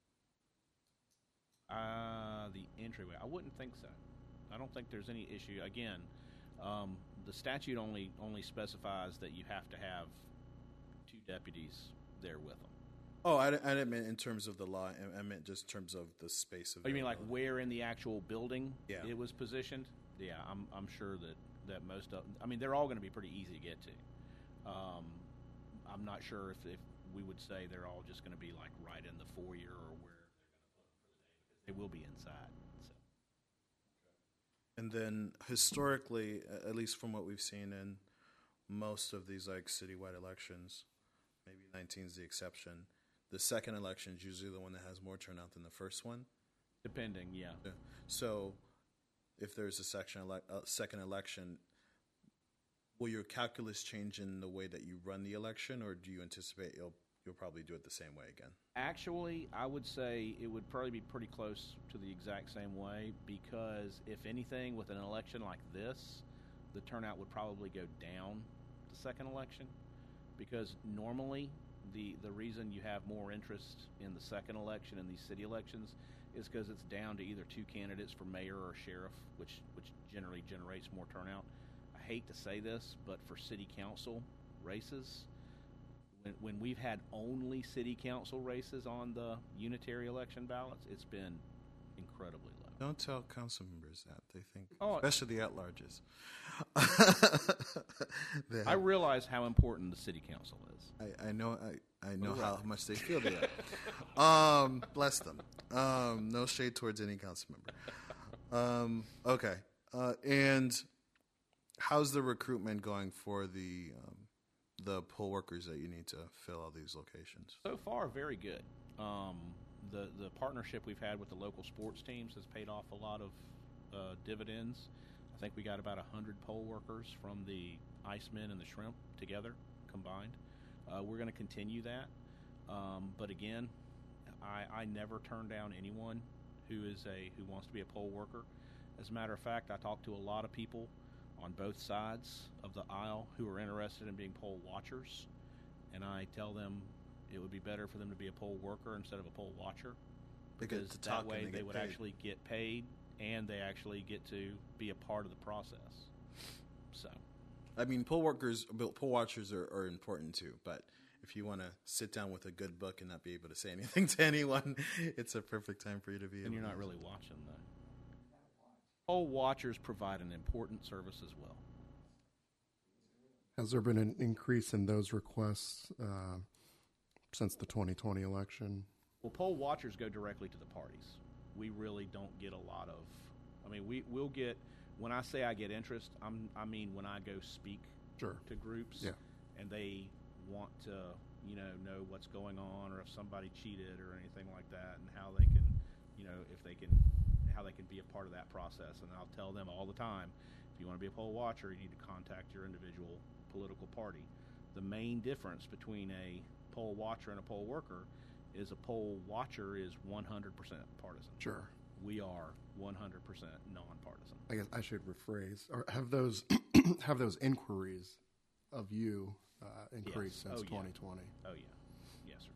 Uh, the entryway, I wouldn't think so. I don't think there's any issue. Again, um, the statute only only specifies that you have to have two deputies there with them. Oh, I, di- I didn't mean in terms of the law. I- I meant just in terms of the space of. Oh, you mean like availability. where in the actual building Yeah. it was positioned? Yeah, I'm I'm sure that, that most of, I mean, they're all going to be pretty easy to get to. Um, I'm not sure if, if we would say they're all just going to be like right in the foyer or where they're going to put them for the day, because they will be inside. So. And then historically, a- at least from what we've seen in most of these like citywide elections, maybe nineteen is the exception. The second election is usually the one that has more turnout than the first one. Depending, yeah. Yeah. So, if there's a section ele- uh, second election, will your calculus change in the way that you run the election, or do you anticipate you'll you'll probably do it the same way again? Actually, I would say it would probably be pretty close to the exact same way, because if anything, with an election like this, the turnout would probably go down the second election, because normally the the reason you have more interest in the second election in these city elections is because it's down to either two candidates for mayor or sheriff, which which generally generates more turnout. I hate to say this, but for city council races, when, when we've had only city council races on the unitary election ballots, it's been incredibly low. Don't tell council members that. They think, Oh, especially the at-larges. They I have- realize how important the city council is. I, I know I, I know We're how right. much they feel that. Um, bless them. Um, no shade towards any council member. Um, okay. Uh, and how's the recruitment going for the um, the poll workers that you need to fill all these locations? So far, very good. Um, the the partnership we've had with the local sports teams has paid off a lot of uh, dividends. I think we got about one hundred poll workers from the Icemen and the Shrimp together, combined. Uh, we're going to continue that. Um, but again, I, I never turn down anyone who is a who wants to be a poll worker. As a matter of fact, I talk to a lot of people on both sides of the aisle who are interested in being poll watchers, and I tell them it would be better for them to be a poll worker instead of a poll watcher, They get because to talk that and way they they get would paid. actually get paid and they actually get to be a part of the process. So, I mean, poll workers, poll watchers are, are important too. But if you want to sit down with a good book and not be able to say anything to anyone, it's a perfect time for you to be. and able you're to not use really it. watching though. Poll watchers provide an important service as well. Has there been an increase in those requests uh, since the twenty twenty election? Well, poll watchers go directly to the parties. We really don't get a lot of. I mean, we will get. When I say I get interest, I'm, I mean when I go speak Sure. to groups, Yeah. and they want to, you know, know what's going on, or if somebody cheated or anything like that, and how they can, you know, if they can, how they can be a part of that process. And I'll tell them all the time, if you want to be a poll watcher, you need to contact your individual political party. The main difference between a poll watcher and a poll worker is a poll watcher is one hundred percent partisan. Sure. We are one hundred percent nonpartisan. I guess I should rephrase, or have those have those inquiries of you uh, increased Yes. since Oh, yeah. twenty twenty? Oh, yeah. Yes, sir.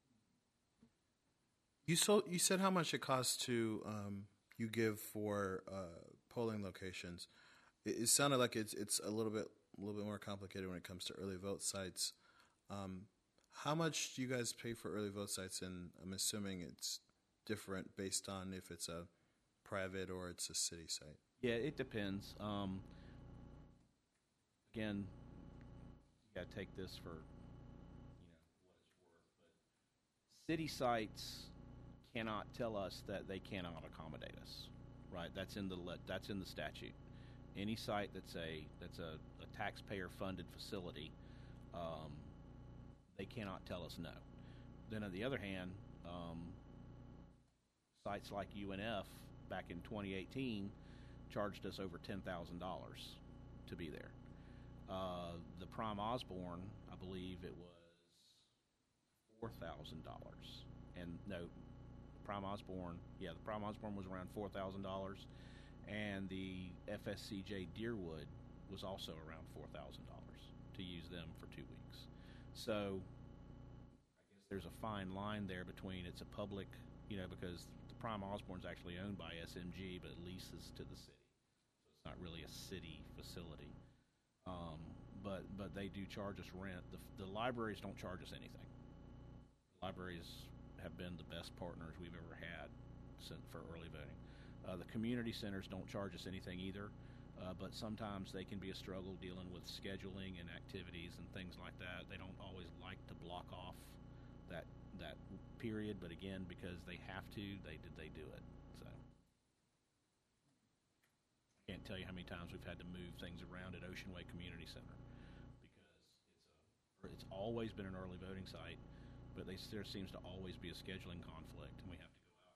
You so you said how much it costs to um, you give for uh, polling locations. It, it sounded like it's it's a little bit a little bit more complicated when it comes to early vote sites. Um, how much do you guys pay for early vote sites? And I'm assuming it's different based on if it's a private or it's a city site. Yeah, it depends. Um, again, you got to take this for, you know, what it's worth. But city sites cannot tell us that they cannot accommodate us. Right? That's in the le- that's in the statute. Any site that's a that's a, a taxpayer-funded facility, um, they cannot tell us no. Then on the other hand, um, sites like U N F back in twenty eighteen charged us over ten thousand dollars to be there. Uh, the Prime Osborne, I believe it was four thousand dollars. And no, Prime Osborne, yeah, the Prime Osborne was around four thousand dollars. And the F S C J Deerwood was also around four thousand dollars to use them for two weeks. So I guess there's a fine line there between it's a public, you know, because the Prime Osborne's actually owned by S M G, but it leases to the city. So it's not really a city facility. Um, but but they do charge us rent. The, the libraries don't charge us anything. Libraries have been the best partners we've ever had since, for early voting. Uh, the community centers don't charge us anything either, uh, but sometimes they can be a struggle dealing with scheduling and activities and things like that. They don't always like to block off that that period, but again, because they have to, they did they do it. So I can't tell you how many times we've had to move things around at Ocean Way Community Center because it's a it's always been an early voting site, but they, there seems to always be a scheduling conflict, and we have to.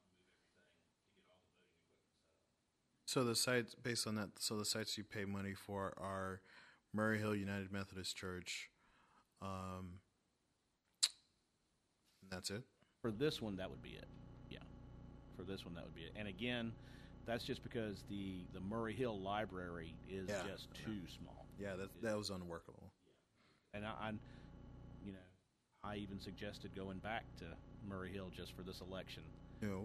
So the sites, based on that, so the sites you pay money for are Murray Hill United Methodist Church. Um, and that's it? For this one, that would be it. Yeah. For this one, that would be it. And again, that's just because the, the Murray Hill Library is Yeah. just too small. Yeah, that that was unworkable. And I, I, you know, I even suggested going back to Murray Hill just for this election. No.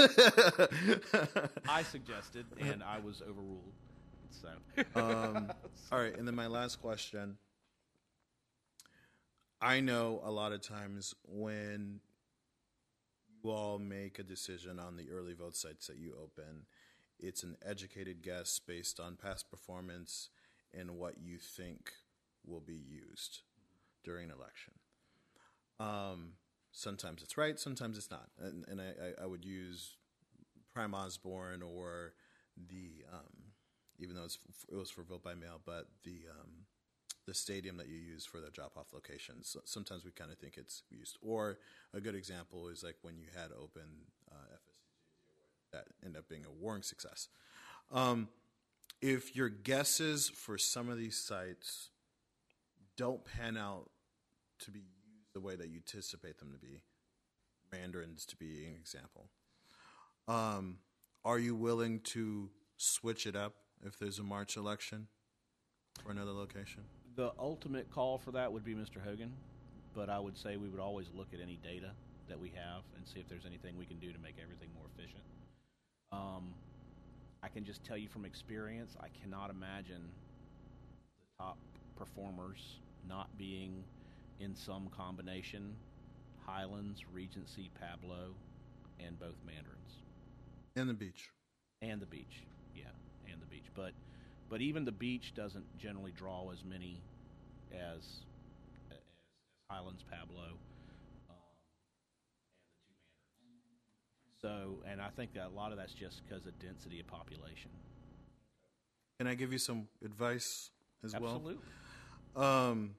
I suggested, and I was overruled. So, um, all right, and then my last question. I know a lot of times when you all make a decision on the early vote sites that you open, it's an educated guess based on past performance and what you think will be used during an election. Um, sometimes it's right, sometimes it's not. And, and I, I would use Prime Osborne or the, um, even though it's, it was for vote by mail, but the um, the stadium that you use for the drop-off locations. So sometimes we kind of think it's used. Or a good example is like when you had open uh, F S C J, that ended up being a warring success. Um, if your guesses for some of these sites don't pan out to be used the way that you anticipate them to be, Mandarins to be an example, um, are you willing to switch it up if there's a March election for another location? the ultimate call for that would be Mister Hogan, but I would say we would always look at any data that we have and see if there's anything we can do to make everything more efficient. Um, I can just tell you from experience, I cannot imagine the top performers not being in some combination, Highlands, Regency, Pablo, and both Mandarins. And the beach. And the beach, yeah, and the beach. But but even the beach doesn't generally draw as many as as, as Highlands, Pablo, um, and the two Mandarins. So, and I think that a lot of that's just because of density of population. Can I give you some advice as well? Absolutely. Um,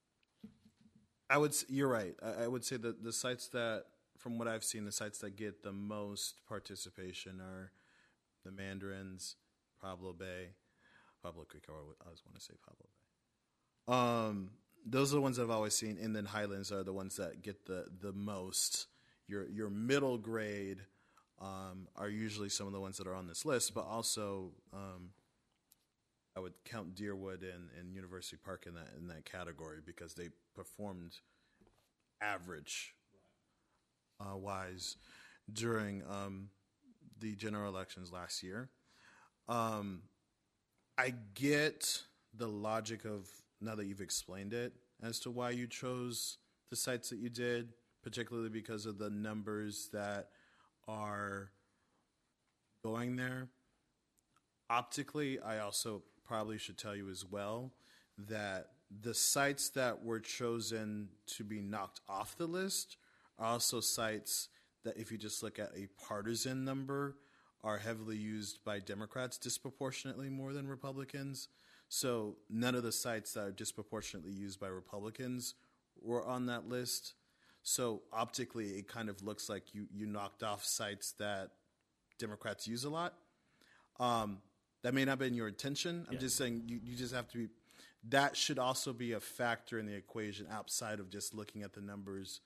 I would. s- You're right. I, I would say that the sites that, from what I've seen, the sites that get the most participation are the Mandarins, Pablo Bay, Pablo Creek. I always I always want to say Pablo Bay. Um, those are the ones I've always seen, and then Highlands are the ones that get the the most. Your your middle grade um, are usually some of the ones that are on this list, but also um, I would count Deerwood and, and University Park in that in that category because they performed average uh, wise during um, the general elections last year. Um, I get the logic of, now that you've explained it, as to why you chose the sites that you did, particularly because of the numbers that are going there. Optically, I also probably should tell you as well that the sites that were chosen to be knocked off the list are also sites that, if you just look at a partisan number, are heavily used by Democrats disproportionately more than Republicans. So none of the sites that are disproportionately used by Republicans were on that list. So optically, it kind of looks like you, you knocked off sites that Democrats use a lot. Um, that may not have been your intention. I'm Yeah. just saying you, you just have to be, that should also be a factor in the equation outside of just looking at the numbers,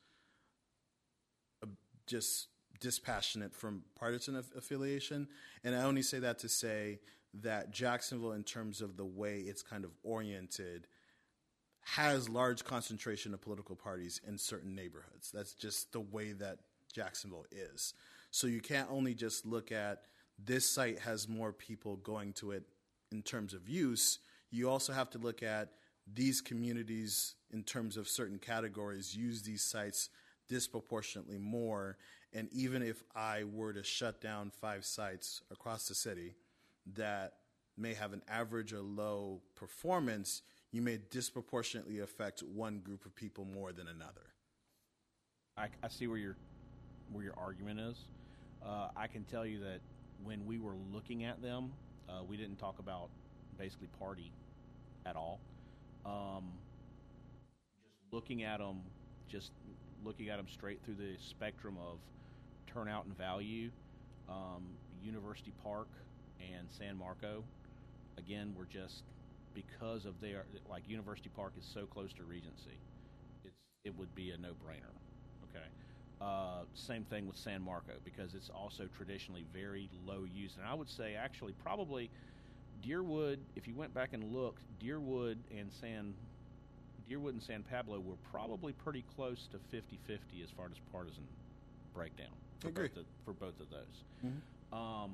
uh, just dispassionate from partisan aff- affiliation. And I only say that to say that Jacksonville, in terms of the way it's kind of oriented, has large concentration of political parties in certain neighborhoods. That's just the way that Jacksonville is. So you can't only just look at this site has more people going to it in terms of use. You also have to look at these communities in terms of certain categories use these sites disproportionately more. And even if I were to shut down five sites across the city that may have an average or low performance, you may disproportionately affect one group of people more than another. I, I see where your where your argument is. Uh, I can tell you that when we were looking at them, uh, we didn't talk about basically party at all. Um, just looking at them, just looking at them straight through the spectrum of turnout and value, um, University Park and San Marco, again, we're just, because of their, like University Park is so close to Regency, it's it would be a no-brainer. Okay. Uh, same thing with San Marco, because it's also traditionally very low use. And I would say actually probably Deerwood, if you went back and looked, Deerwood and San Deerwood and San Pablo were probably pretty close to fifty-fifty as far as partisan breakdown for, Agree. both of, for both of those. Mm-hmm. Um,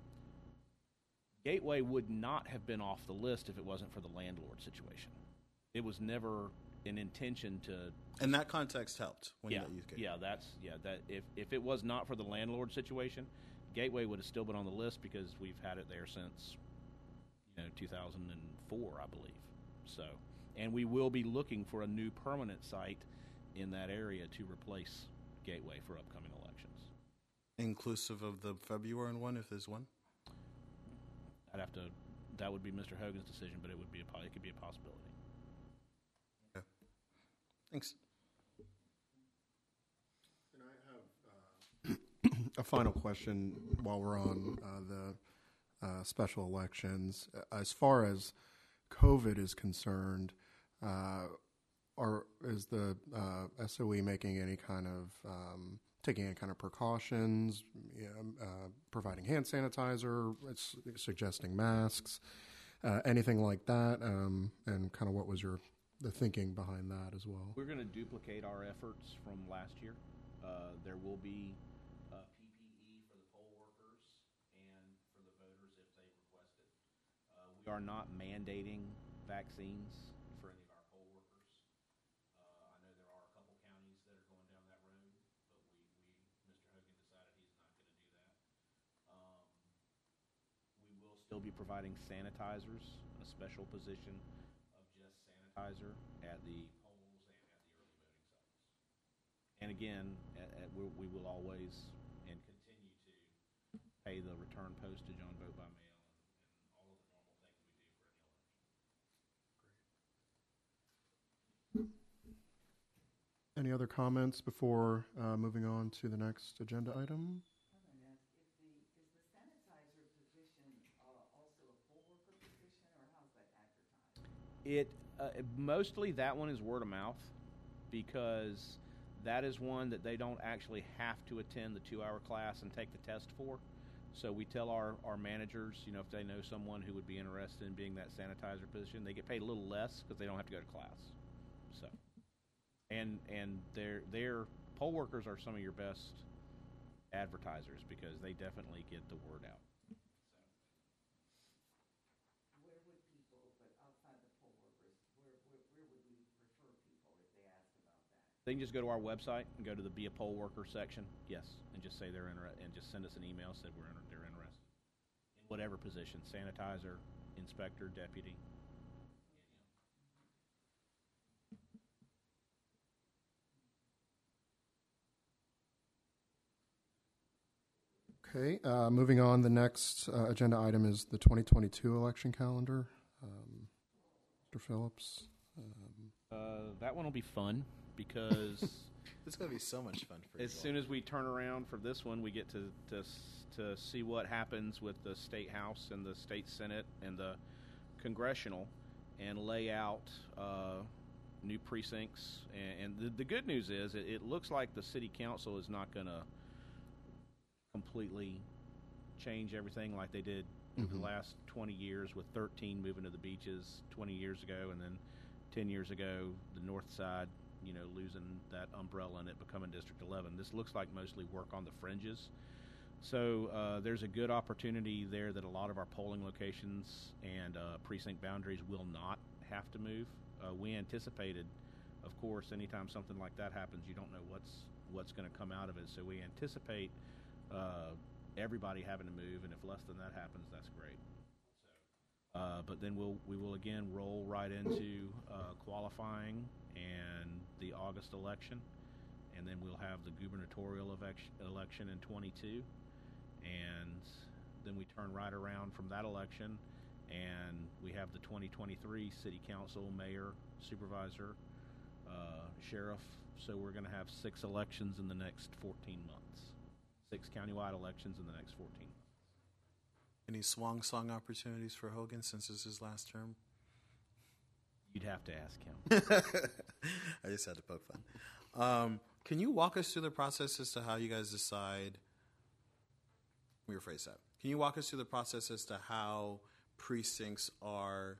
Gateway would not have been off the list if it wasn't for the landlord situation. It was never an intention to. And that context helped when Yeah, you use Gateway. yeah, that's yeah. That if if it was not for the landlord situation, Gateway would have still been on the list because we've had it there since, you know, two thousand four, I believe. So, and we will be looking for a new permanent site in that area to replace Gateway for upcoming elections. Inclusive of the February one, if there's one. I'd have to. That would be Mister Hogan's decision, but it would be a po- it could be a possibility. Okay. Thanks. A final question while we're on uh, the uh, special elections. As far as COVID is concerned, uh, are is the uh, S O E making any kind of um, taking any kind of precautions? You know, uh, providing hand sanitizer, it's suggesting masks, uh, anything like that, um, and kind of what was your the thinking behind that as well? We're going to duplicate our efforts from last year. Uh, there will be uh, P P E for the poll workers and for the voters if they request it. Uh, we are not mandating vaccines for any of our poll workers. Uh, I know there are a couple counties that are going down that road, but we, we Mister Hogan decided he's not going to do that. Um, we will still be providing sanitizers, a special position of just sanitizer at the polls and at the early voting sites. And again, at, at, we, we will always and continue to pay the return postage on vote by mail and, and all of the normal things we do for any election. Any other comments before uh, moving on to the next agenda item? It uh, mostly that one is word of mouth because that is one that they don't actually have to attend the two-hour class and take the test for. So we tell our, our managers, you know, if they know someone who would be interested in being that sanitizer position, they get paid a little less because they don't have to go to class. So, and and their their poll workers are some of your best advertisers because they definitely get the word out. They can just go to our website and go to the Be a Poll Worker section, yes, and just say they're interested, and just send us an email, said we're inter- they're interested. In whatever position, sanitizer, inspector, deputy. Okay, uh, moving on, the next uh, agenda item is the twenty twenty-two election calendar. Um, Mister Phillips. Um, Uh, that one will be fun because It's going to be so much fun for you. as soon as we turn around for this one, we get to, to to see what happens with the state house and the state senate and the congressional, and lay out uh, new precincts. And, and the, the good news is, it, it looks like the city council is not going to completely change everything like they did over Mhm. the last twenty years with thirteen moving to the beaches twenty years ago, and then ten years ago the north side, you know, losing that umbrella and it becoming District eleven. This looks like mostly work on the fringes. So uh, there's a good opportunity there that a lot of our polling locations and uh, precinct boundaries will not have to move. Uh, we anticipated, of course, anytime something like that happens, you don't know what's what's going to come out of it. So we anticipate uh, everybody having to move, and if less than that happens, that's great. Uh, but then we'll we will again roll right into uh, qualifying and the August election, and then we'll have the gubernatorial election election in twenty-two, and then we turn right around from that election, and we have the twenty twenty-three city council, mayor, supervisor, uh, sheriff. So we're going to have six elections in the next fourteen months, six countywide elections in the next fourteen months. Any swan song opportunities for Hogan since this is his last term? You'd have to ask him. I just had to poke fun. Um, can you walk us through the process as to how you guys decide? Let me rephrase that. Can you walk us through the process as to how precincts are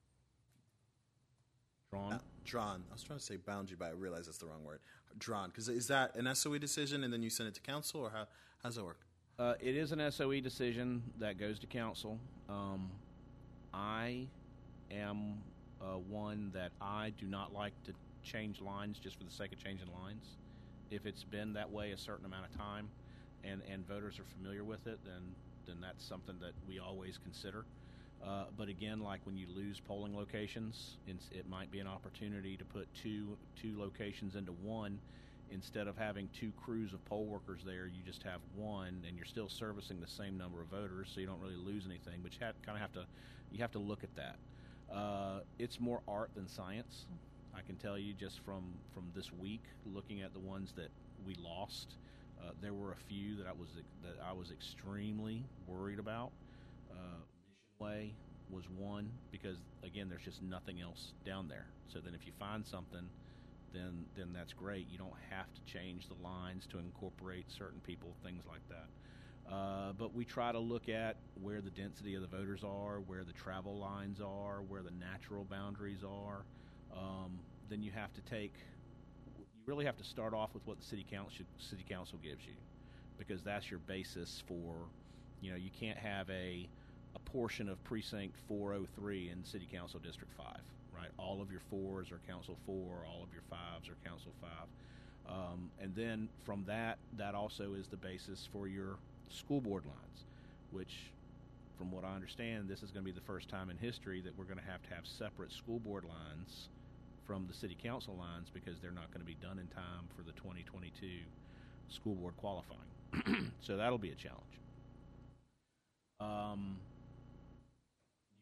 Drawn. uh, drawn? I was trying to say boundary, but I realized that's the wrong word. Drawn. Because is that an S O E decision and then you send it to council, or how, how does that work? Uh, it is an S O E decision that goes to council. Um, I am uh, one that I do not like to change lines just for the sake of changing lines. If it's been that way a certain amount of time, and, and voters are familiar with it, then then that's something that we always consider. Uh, but again, like when you lose polling locations, it's, it might be an opportunity to put two two locations into one. Instead of having two crews of poll workers there, you just have one, and you're still servicing the same number of voters, so you don't really lose anything. But you have, kind of have to, you have to look at that. Uh, it's more art than science. I can tell you just from from this week, looking at the ones that we lost, uh, there were a few that I was that I was extremely worried about. Uh, Mission Way was one because again, there's just nothing else down there. So then, if you find something, then then that's great. You don't have to change the lines to incorporate certain people, things like that. Uh, but we try to look at where the density of the voters are, where the travel lines are, where the natural boundaries are. Um, then you have to take, you really have to start off with what the city council city council gives you, because that's your basis for, you know, you can't have a a portion of precinct four oh three in city council district five. Right, all of your fours are council four, all of your fives are council five, um, and then from that, that also is the basis for your school board lines, which, from what I understand, this is going to be the first time in history that we're going to have to have separate school board lines from the city council lines because they're not going to be done in time for the twenty twenty-two school board qualifying. So that'll be a challenge. Um,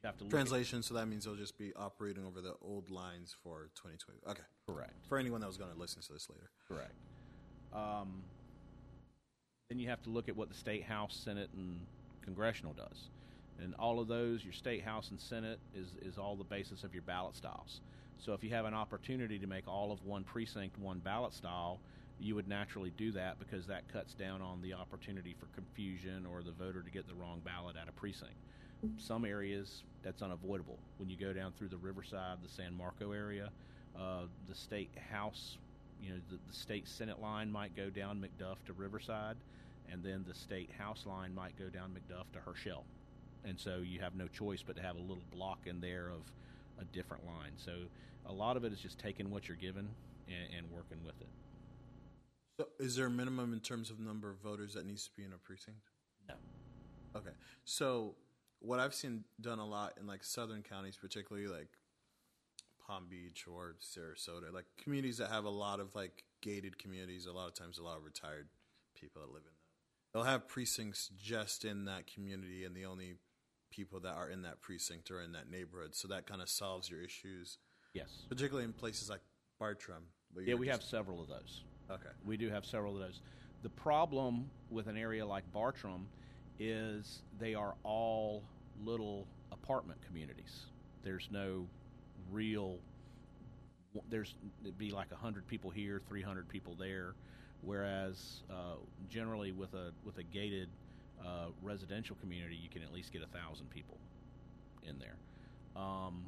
You have to look Translation, so that means they'll just be operating over the old lines for twenty twenty. Okay. At, correct. For anyone that was going to listen to this later. Correct. Um, then you have to look at what the State House, Senate, and Congressional does. And all of those, your State House and Senate, is, is all the basis of your ballot styles. So if you have an opportunity to make all of one precinct one ballot style, you would naturally do that because that cuts down on the opportunity for confusion or the voter to get the wrong ballot at a precinct. Some areas, that's unavoidable. When you go down through the Riverside, the San Marco area, uh, the State House, you know, the, the State Senate line might go down McDuff to Riverside, and then the State House line might go down McDuff to Herschel. And so you have no choice but to have a little block in there of a different line. So a lot of it is just taking what you're given and, and working with it. So is there a minimum in terms of number of voters that needs to be in a precinct? No. Okay. So what I've seen done a lot in like southern counties, particularly like Palm Beach or Sarasota, like communities that have a lot of like gated communities, a lot of times a lot of retired people that live in them. They'll have precincts just in that community, and the only people that are in that precinct are in that neighborhood. So that kind of solves your issues. Yes. Particularly in places like Bartram. where Yeah, you're we just- have several of those. Okay. We do have several of those. The problem with an area like Bartram is they are all little apartment communities. There's no real, there's, it'd be like one hundred people here, three hundred people there, whereas uh, generally with a with a gated uh, residential community, you can at least get one thousand people in there. Um,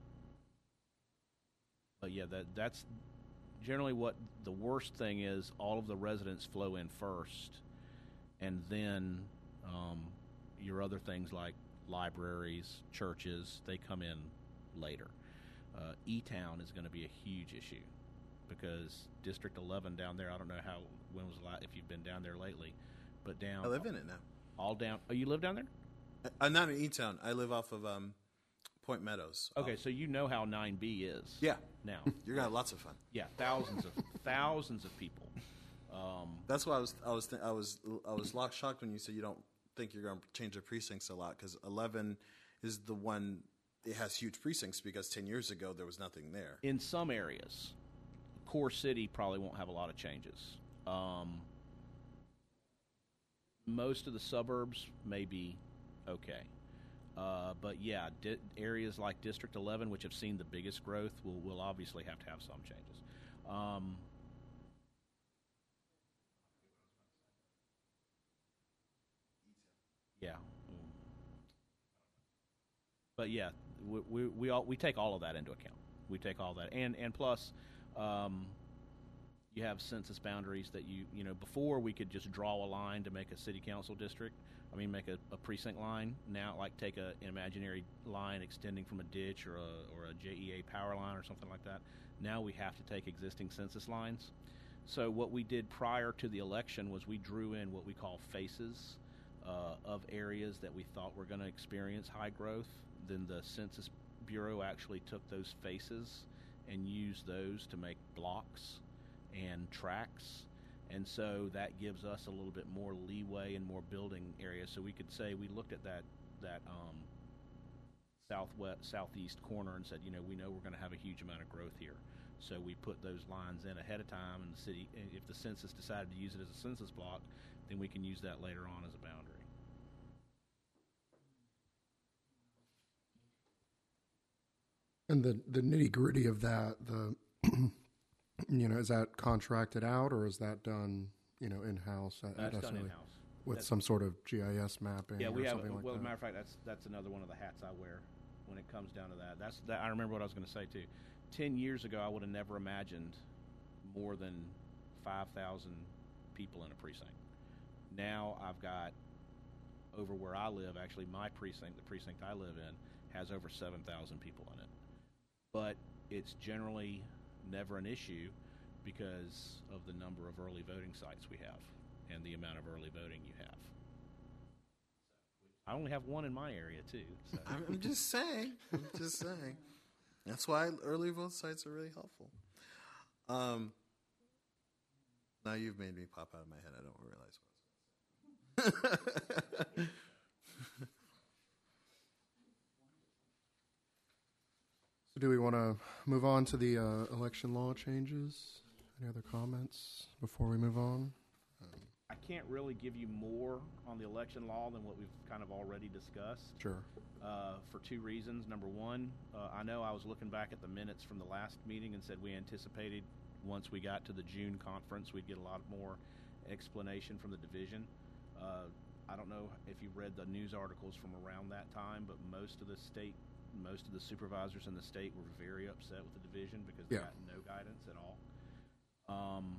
but yeah, that that's generally what the worst thing is. All of the residents flow in first, and then um, your other things like libraries, churches, they come in later. Uh, E-Town is going to be a huge issue because District eleven down there, I don't know how, when was the last, if you've been down there lately, but down. I live in it now. All down. Oh, you live down there? I- I'm not in E-Town. I live off of um, Point Meadows. Okay, Off- so you know how nine B is. Yeah. Now. You're going to have lots of fun. Yeah, thousands of thousands of people. Um, That's why I was I was th- I was I was locked shocked when you said you don't think you're going to change the precincts a lot, because eleven is the one. It has huge precincts because ten years ago there was nothing there. in some areas, core city probably won't have a lot of changes. Um, most of the suburbs may be okay. Uh, but yeah, di- areas like District eleven, which have seen the biggest growth, will will obviously have to have some changes. Um, yeah. Mm. But yeah, we we we, all, we take all of that into account. We take all that, and and plus, um, you have census boundaries that you you know before we could just draw a line to make a city council district. I mean, make a, a precinct line. Now, like take a, an imaginary line extending from a ditch or a or a J E A power line or something like that. Now we have to take existing census lines. So what we did prior to the election was we drew in what we call faces uh, of areas that we thought were going to experience high growth. Then the Census Bureau actually took those faces and used those to make blocks and tracks. And so that gives us a little bit more leeway and more building area. So we could say we looked at that that um, southwest southeast corner and said, you know, we know we're going to have a huge amount of growth here. So we put those lines in ahead of time, and the city, if the census decided to use it as a census block, then we can use that later on as a boundary. And the, the nitty gritty of that, the, you know, is that contracted out or is that done, you know, in-house at, That's at done S N O E in-house. with That's- some sort of G I S mapping Yeah, or we have. something like Well, as a that? matter of fact, that's that's another one of the hats I wear when it comes down to that. That's that. I remember what I was going to say too. Ten years ago, I would have never imagined more than five thousand people in a precinct. Now I've got over where I live. Actually, my precinct, the precinct I live in, has over seven thousand people in it. But it's generally never an issue because of the number of early voting sites we have and the amount of early voting you have. I only have one in my area too. So. I'm, I'm just saying. I'm just saying. That's why early vote sites are really helpful. Um, now you've made me pop out of my head. I don't realize what I was going to say. So do we want to move on to the uh, election law changes? Any other comments before we move on? I can't really give you more on the election law than what we've kind of already discussed. Sure. Uh, for two reasons. Number one, uh, I know I was looking back at the minutes from the last meeting and said we anticipated once we got to the June conference we'd get a lot more explanation from the division. Uh, I don't know if you read the news articles from around that time, but most of the state, most of the supervisors in the state were very upset with the division because they Yeah. got no guidance at all. Um,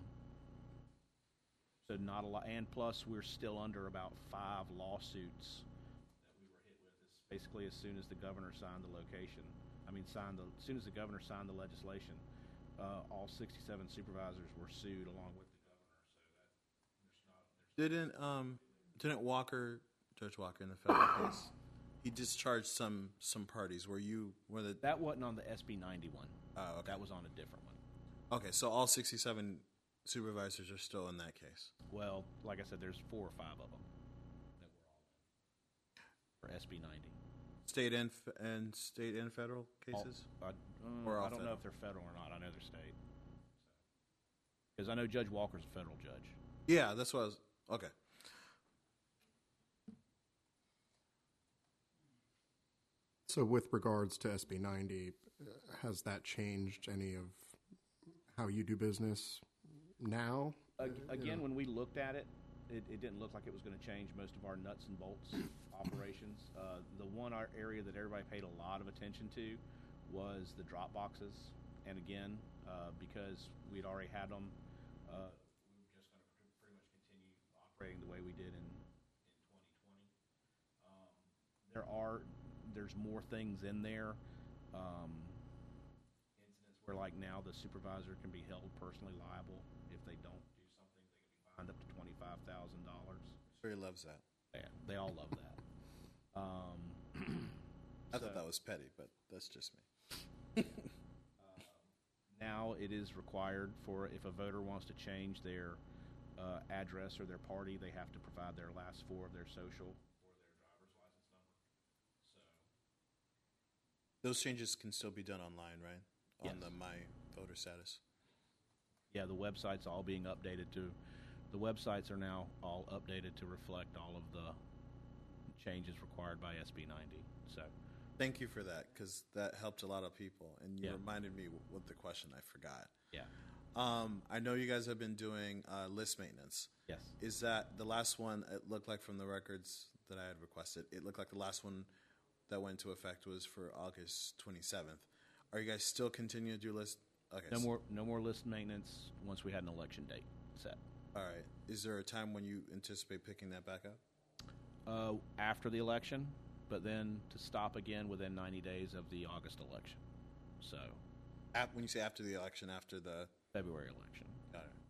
so not a lot, and plus we're still under about five lawsuits that we were hit with. It's basically as soon as the governor signed the location, I mean signed the, as soon as the governor signed the legislation, uh, all sixty-seven supervisors were sued along with the governor. So that there's not, there's Didn't um didn't Walker, Judge Walker, in the federal case, he discharged some some parties. Were you were the that wasn't on the S B ninety one. Oh, okay. That was on a different one. Okay, so all sixty-seven supervisors are still in that case. Well, like I said, there's four or five of them that were all in for S B ninety. State and f- and state and federal cases. All, I, uh, Or all I don't know federal? if they're federal or not. I know they're state. Because I know Judge Walker's a federal judge. Yeah, that's what I was. Okay. So with regards to S B ninety, uh, has that changed any of how you do business now? Ag- Again, when we looked at it, it, it didn't look like it was going to change most of our nuts and bolts operations. Uh, the one our area that everybody paid a lot of attention to was the drop boxes. And again, uh, because we'd already had them, uh, we were just going to pretty much continue operating the way we did in, in twenty twenty. Um, there are, there's more things in there. Um, incidents where, like now, the supervisor can be held personally liable if they don't do something. They can be fined up to twenty-five thousand dollars. Sure, he loves that. Yeah, they all love that. Um, I so thought that was petty, but that's just me. now it is required for if a voter wants to change their uh, address or their party, they have to provide their last four of their social or their driver's license number. So Those changes can still be done online, right? On Yes. the My Voter Status. yeah, the website's all being updated to. The websites are now all updated to reflect all of the changes required by S B ninety. So, Thank you for that, because that helped a lot of people, and you Yeah. reminded me with the question I forgot. yeah. Um, I know you guys have been doing uh, list maintenance. Yes. Is that the last one? It looked like from the records that I had requested, it looked like the last one that went into effect was for August twenty-seventh. Are you guys still continuing to do list? Okay. No so- more no more list maintenance once we had an election date set. All right. Is there a time when you anticipate picking that back up? Uh, after the election, but then to stop again within ninety days of the August election. So, Ap- when you say after the election, after the February election. got it.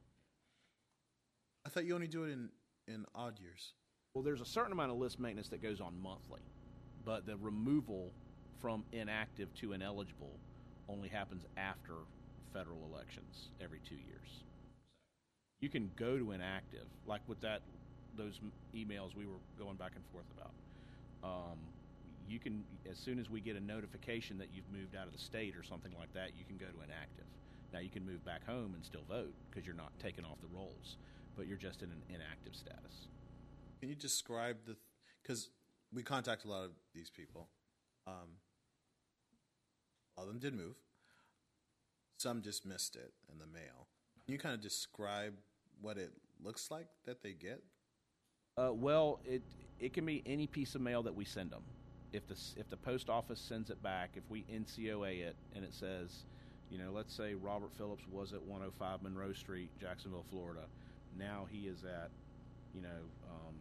I thought you only do it in in odd years. Well, there's a certain amount of list maintenance that goes on monthly, but the removal from inactive to ineligible only happens after federal elections every two years. You can go to inactive, like with that those m- emails we were going back and forth about. Um, you can, as soon as we get a notification that you've moved out of the state or something like that, you can go to inactive. Now you can move back home and still vote because you're not taken off the rolls, but you're just in an inactive status. Can you describe the? Because we contact a lot of these people. Um, all of them did move. Some just missed it in the mail. Can you kind of describe what it looks like that they get? Uh, well, it it can be any piece of mail that we send them. If the s- if the post office sends it back, if we N C O A it and it says, you know, let's say Robert Phillips was at one oh five Monroe Street, Jacksonville, Florida. Now he is at, you know, um,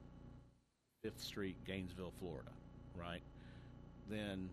Fifth Street, Gainesville, Florida, right? Then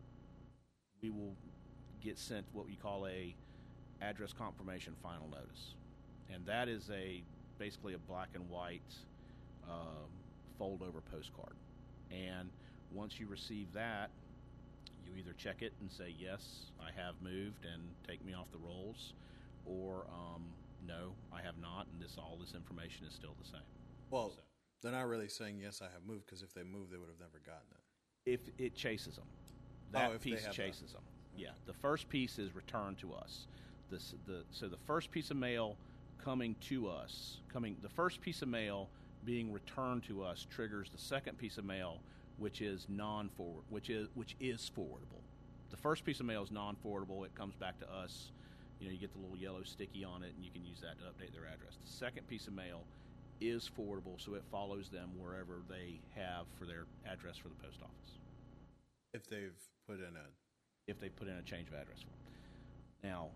we will get sent what we call a address confirmation final notice, and that is a basically a black and white um, fold over postcard. And once you receive that, you either check it and say yes, I have moved and take me off the rolls, or um, no, I have not, and this all this information is still the same. Well, So- they're not really saying yes, I have moved, because if they moved, they would have never gotten it. If it chases them, that Oh, if they piece have chases them. Yeah, the first piece is returned to us. This, the, so the first piece of mail coming to us, coming, the first piece of mail being returned to us triggers the second piece of mail, which is non-forward, which is which is forwardable. The first piece of mail is non-forwardable. It comes back to us. You know, you get the little yellow sticky on it, and you can use that to update their address. The second piece of mail is forwardable, so it follows them wherever they have for their address for the post office. If they've put in a If they put in a change of address form. Now,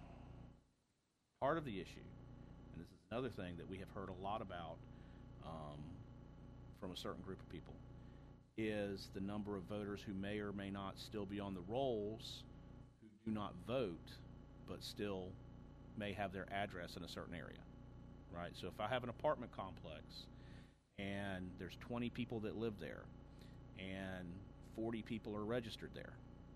part of the issue, and this is another thing that we have heard a lot about um, from a certain group of people, is the number of voters who may or may not still be on the rolls who do not vote, but still may have their address in a certain area, right? So if I have an apartment complex and there's twenty people that live there and forty people are registered there,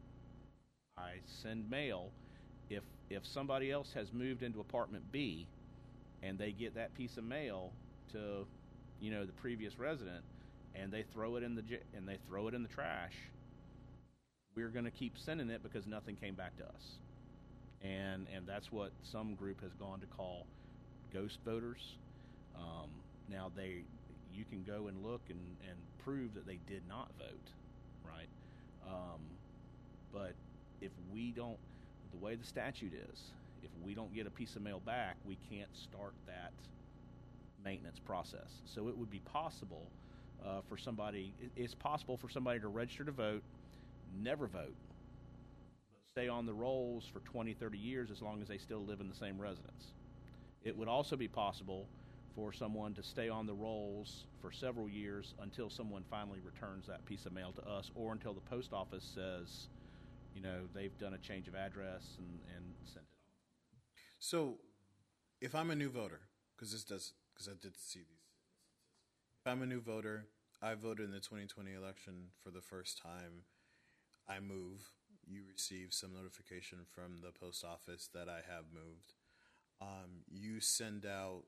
I send mail. If if somebody else has moved into apartment B and they get that piece of mail to, you know, the previous resident, and they throw it in the j- and they throw it in the trash, we're going to keep sending it because nothing came back to us. And and that's what some group has gone to call ghost voters. Um, now they, you can go and look and, and prove that they did not vote, right? Um, but if we don't, the way the statute is, if we don't get a piece of mail back, we can't start that maintenance process. So it would be possible uh, for somebody, it, it's possible for somebody to register to vote, never vote, but stay on the rolls for twenty, thirty years as long as they still live in the same residence. It would also be possible for someone to stay on the rolls for several years until someone finally returns that piece of mail to us, or until the post office says, you know, they've done a change of address and, and sent it on. So, if I'm a new voter, because this does, because I did see these instances. If I'm a new voter, I voted in the twenty twenty election for the first time. I move. You receive some notification from the post office that I have moved. Um, you send out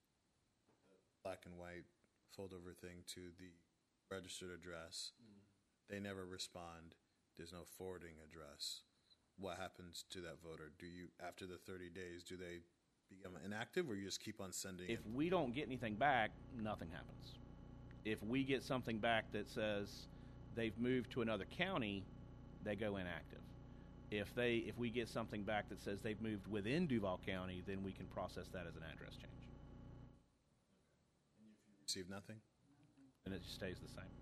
a black and white fold-over thing to the registered address. Mm. They never respond. There's no forwarding address. What happens to that voter? Do you, after the thirty days, do they become inactive, or you just keep on sending If it? we don't get anything back, nothing happens. If we get something back that says they've moved to another county, they go inactive. If they, if we get something back that says they've moved within Duval County, then we can process that as an address change. And if you receive nothing? And it just stays the same.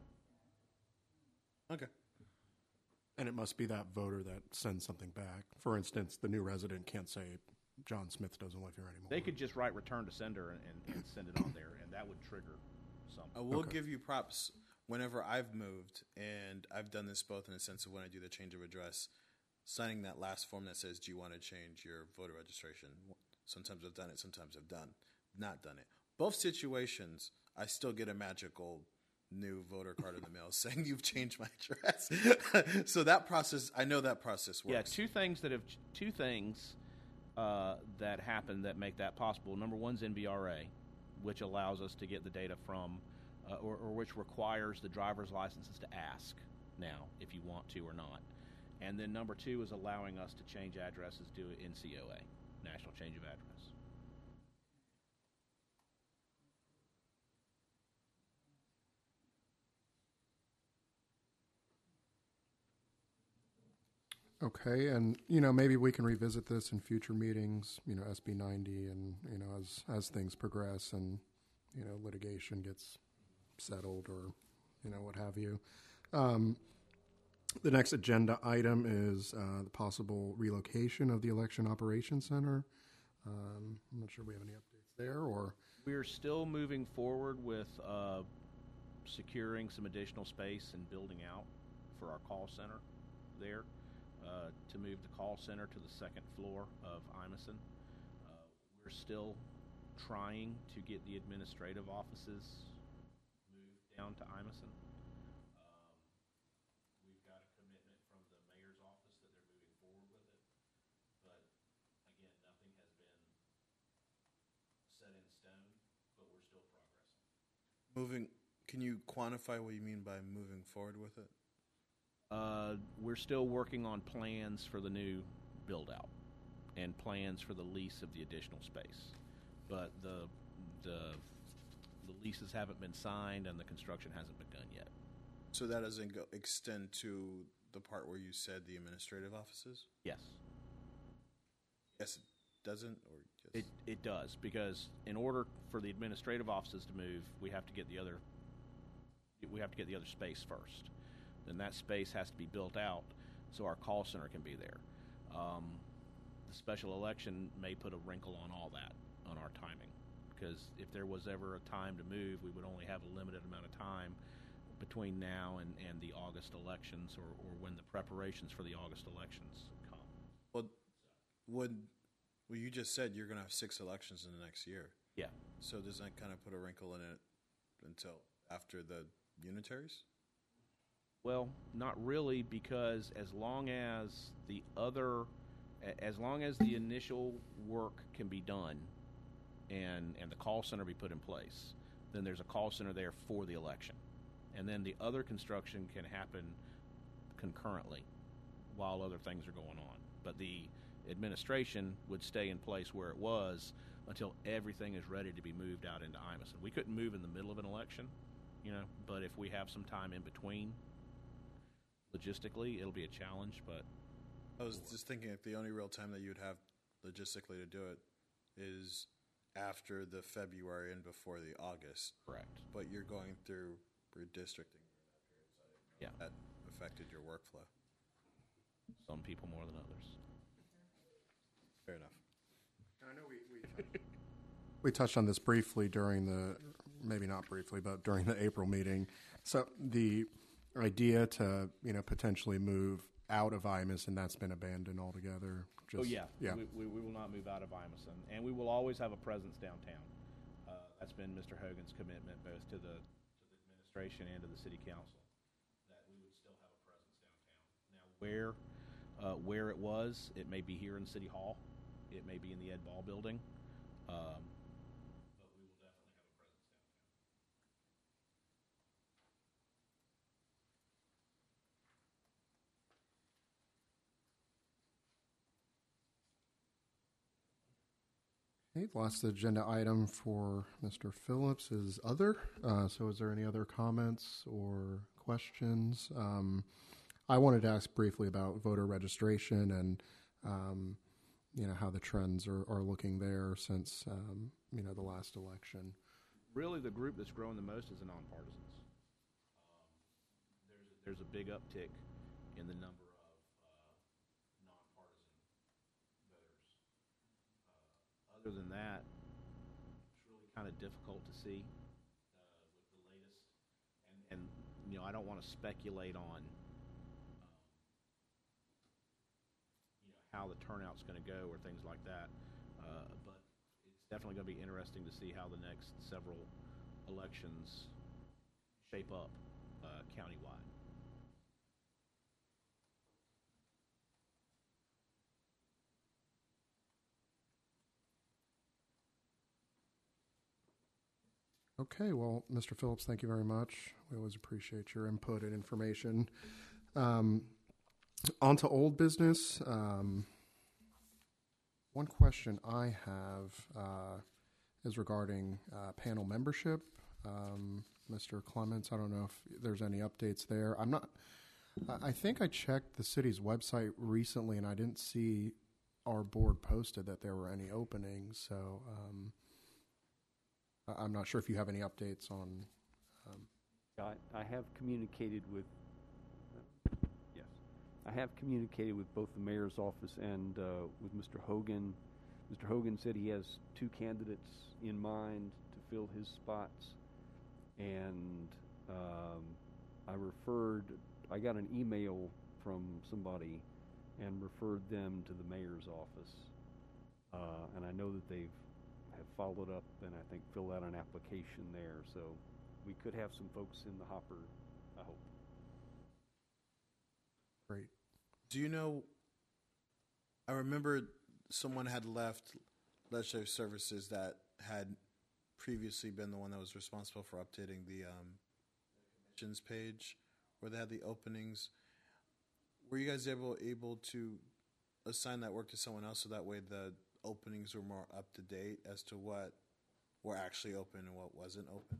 Okay. And it must be that voter that sends something back. For instance, the new resident can't say John Smith doesn't live here anymore. They could just write return to sender and, and, and send it on there, and that would trigger something. I will Okay. give you props. Whenever I've moved, and I've done this both in the sense of when I do the change of address, signing that last form that says, do you want to change your voter registration? Sometimes I've done it, sometimes I've done not done it. Both situations, I still get a magical new voter card in the mail saying you've changed my address. So that process, I know that process works. Yeah, two things that have two things uh, that happen that make that possible. Number one's N V R A, which allows us to get the data from, uh, or, or which requires the driver's licenses to ask now if you want to or not. And then number two is allowing us to change addresses to N C O A, National Change of Address. Okay, and, you know, maybe we can revisit this in future meetings, you know, S B ninety, and, you know, as, as things progress and, you know, litigation gets settled or, you know, what have you. Um, the next agenda item is uh, the possible relocation of the Election Operations Center. Um, I'm not sure we have any updates there, or... We're still moving forward with uh, securing some additional space and building out for our call center there. Uh, to move the call center to the second floor of Imison. Uh, we're still trying to get the administrative offices moved down to Imison. Um, we've got a commitment from the mayor's office that they're moving forward with it, but again, nothing has been set in stone, but we're still progressing. Moving, can you quantify what you mean by moving forward with it? Uh, we're still working on plans for the new build-out and plans for the lease of the additional space. But the, the, the leases haven't been signed and the construction hasn't begun yet. So that doesn't go, extend to the part where you said the administrative offices? Yes. Yes, it doesn't, or yes? It, it does, because in order for the administrative offices to move, we have to get the other, we have to get the other space first. Then that space has to be built out so our call center can be there. Um, the special election may put a wrinkle on all that, on our timing, because if there was ever a time to move, we would only have a limited amount of time between now and, and the August elections, or, or when the preparations for the August elections come. Well, would, well, you just said you're going to have six elections in the next year. Yeah. So does that kind of put a wrinkle in it until after the unitaries? Well, not really, because as long as the other, a- as long as the initial work can be done and, and the call center be put in place, then there's a call center there for the election. And then the other construction can happen concurrently while other things are going on. But the administration would stay in place where it was until everything is ready to be moved out into Imison. We couldn't move in the middle of an election, you know, but if we have some time in between, logistically, it'll be a challenge, but I was just thinking if the only real time that you'd have logistically to do it is after the February and before the August. correct. But you're going through redistricting Yeah, that affected your workflow. some people more than others. Fair enough. I know we, we, we touched on this briefly during the, maybe not briefly, but during the April meeting. So the idea to, you know, potentially move out of Imus, and that's been abandoned altogether. Just, Oh, yeah. Yeah. We, we, we will not move out of Imison, and we will always have a presence downtown. Uh, that's been Mister Hogan's commitment both to the, to the administration and to the city council, that we would still have a presence downtown. Now, where, uh, where it was, it may be here in City Hall, it may be in the Ed Ball building, um, but we will definitely have a presence downtown. Okay, the last agenda item for Mister Phillips is other. Uh, so is there any other comments or questions? Um, I wanted to ask briefly about voter registration and, um, you know, how the trends are, are looking there since, um, you know, the last election. Really, the group that's growing the most is the nonpartisans. Um, there's, a, there's a big uptick in the number of uh, nonpartisan voters. Uh, other than that, it's really kind of difficult to see uh, with the latest. And, and, you know, I don't want to speculate on um, you know, how the turnout's going to go or things like that. Uh, but it's definitely going to be interesting to see how the next several elections shape up uh, countywide. Okay, well, Mister Phillips, thank you very much. We always appreciate your input and information. Um, on to old business. Um, one question I have uh, is regarding uh, panel membership. Um, Mister Clements, I don't know if there's any updates there. I'm not. I I think I checked the city's website recently, and I didn't see our board posted that there were any openings. So. Um, I- I'm not sure if you have any updates on. Um, I, I have communicated with, yes, I have communicated with both the mayor's office and uh, with Mister Hogan. Mister Hogan said he has two candidates in mind to fill his spots, and um, I referred, I got an email from somebody and referred them to the mayor's office, uh, and I know that they've have followed up and I think filled out an application there. So we could have some folks in the hopper, I hope. Great. Do you know, I remember someone had left Legislative Services that had previously been the one that was responsible for updating the um, commissions page where they had the openings. Were you guys able able to assign that work to someone else so that way the openings were more up to date as to what were actually open and what wasn't open?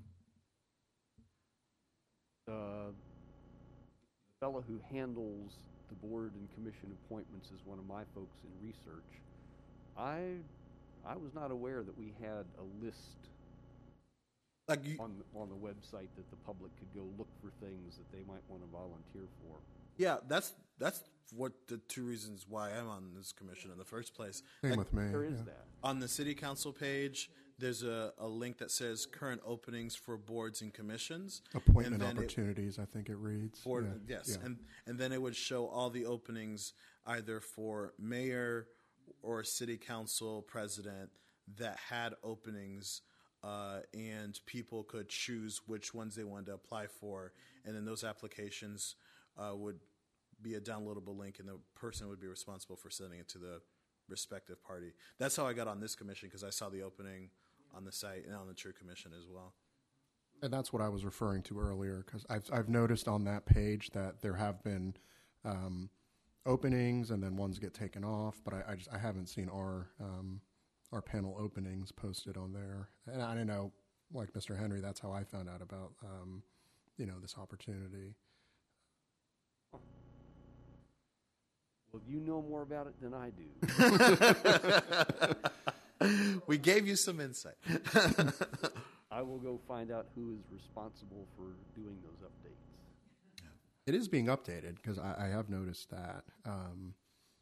Uh, the fellow who handles the board and commission appointments is one of my folks in research. I I was not aware that we had a list Like you, on the, on the website that the public could go look for things that they might want to volunteer for. yeah, that's that's what the two reasons why I'm on this commission in the first place. Same Like, with me. There is yeah. that. on the city council page, there's a, a link that says current openings for boards and commissions. Appointment And then it- opportunities, I think it reads. For, Yeah, yes, yeah. and and then it would show all the openings either for mayor or city council president that had openings, uh, and people could choose which ones they wanted to apply for, and then those applications uh, would be a downloadable link, and the person would be responsible for sending it to the respective party. That's how I got on this commission, because I saw the opening on the site and on the True Commission as well. And that's what I was referring to earlier, because I've, I've noticed on that page that there have been um, openings and then ones get taken off, but I, I just I haven't seen our um, our panel openings posted on there. And I don't know, like Mister Henry, that's how I found out about um, you know this opportunity. Well, you know more about it than I do. We gave you some insight. I will go find out who is responsible for doing those updates. It is being updated because I, I have noticed that. Um,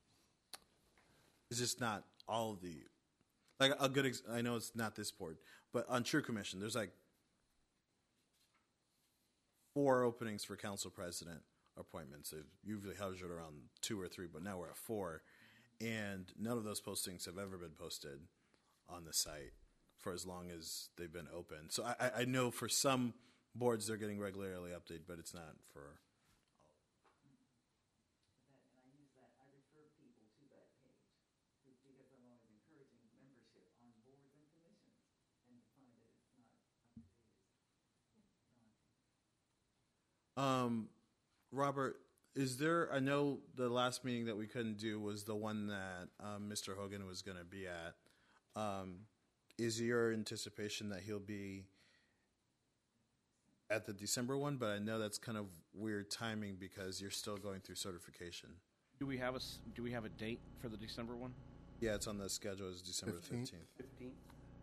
It's just not all of the, like a good, ex- I know it's not this board, but on True Commission, there's like four openings for council president appointments. It usually hovers around two or three, but now we're at four. And none of those postings have ever been posted on the site for as long as they've been open. So I, I- I know for some boards they're getting regularly updated, but it's not for. And I use that, I refer people to that page be- because I'm always encouraging membership on boards and commissions, and to find that it's not up to date. Um, Robert, is there? I know the last meeting that we couldn't do was the one that um, Mister Hogan was going to be at. Um, is your anticipation that he'll be at the December one? But I know that's kind of weird timing because you're still going through certification. Do we have a s- do we have a date for the December one? Yeah, it's on the schedule. It's December fifteenth. fifteenth. Fifteenth?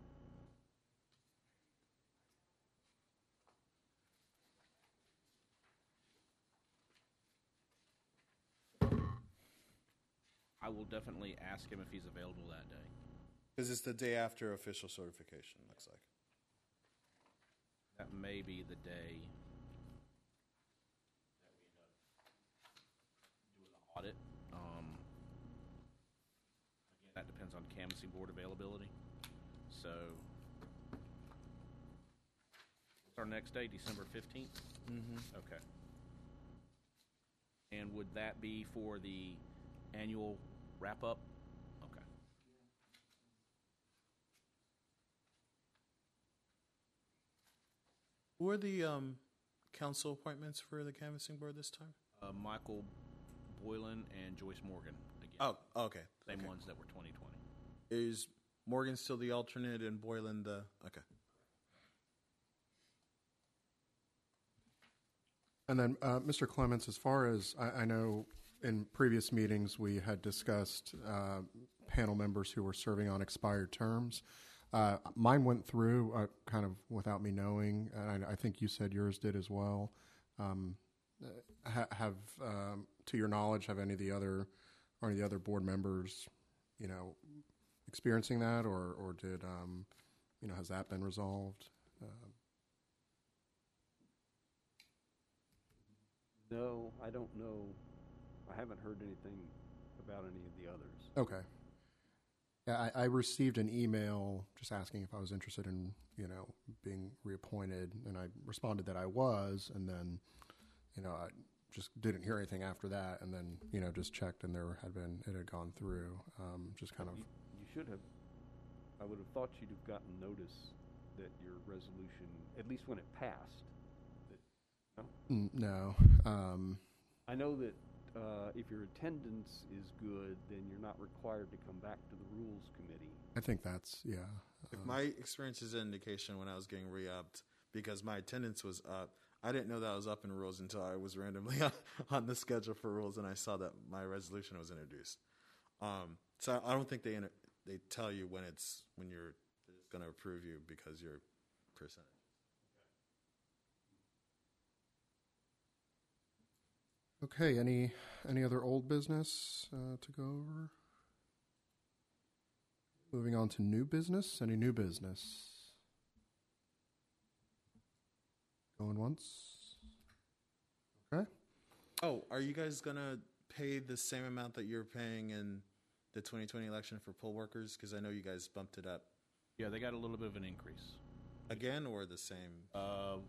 I will definitely ask him if he's available that day. Because it's the day after official certification. Looks like. That may be the day that we end up doing the audit. Um, again, that depends on canvassing board availability. So, what's our next day? December fifteenth? Mm-hmm. Okay. And would that be for the annual wrap-up? Okay. Who are the um, council appointments for the canvassing board this time? Uh, Michael Boylan and Joyce Morgan again. Oh, okay. Same okay. ones that were twenty twenty. Is Morgan still the alternate and Boylan the? Okay. And then, uh, Mister Clements, as far as I, I know, in previous meetings we had discussed uh, panel members who were serving on expired terms. Uh, mine went through uh, kind of without me knowing, and I, I think you said yours did as well. Um, ha- have, um, to your knowledge, have any of the other, are any of the other board members, you know, experiencing that, or or did, um, you know, has that been resolved? Uh, No, I don't know. I haven't heard anything about any of the others. Okay. Yeah, I, I received an email just asking if I was interested in, you know, being reappointed, and I responded that I was, and then, you know, I just didn't hear anything after that, and then, you know, just checked, and there had been, it had gone through, um, just kind of. You, you should have, I would have thought you'd have gotten notice that your resolution, at least when it passed. That, no? Mm, No. Um, I know that uh, if your attendance is good, then you're not required to come back to the Rules Committee. I think that's, yeah. If uh, my experience is an indication when I was getting re-upped, because my attendance was up, I didn't know that I was up in rules until I was randomly on the schedule for rules and I saw that my resolution was introduced. Um, so I don't think they inter- they tell you when it's when you're going to approve you because you're percentage. Okay, any, any other old business uh, to go over? Moving on to new business. Any new business? Going once? Okay. Oh, are you guys going to pay the same amount that you're paying in the twenty twenty election for poll workers? Because I know you guys bumped it up Yeah, they got a little bit of an increase. again, or the same? Uh,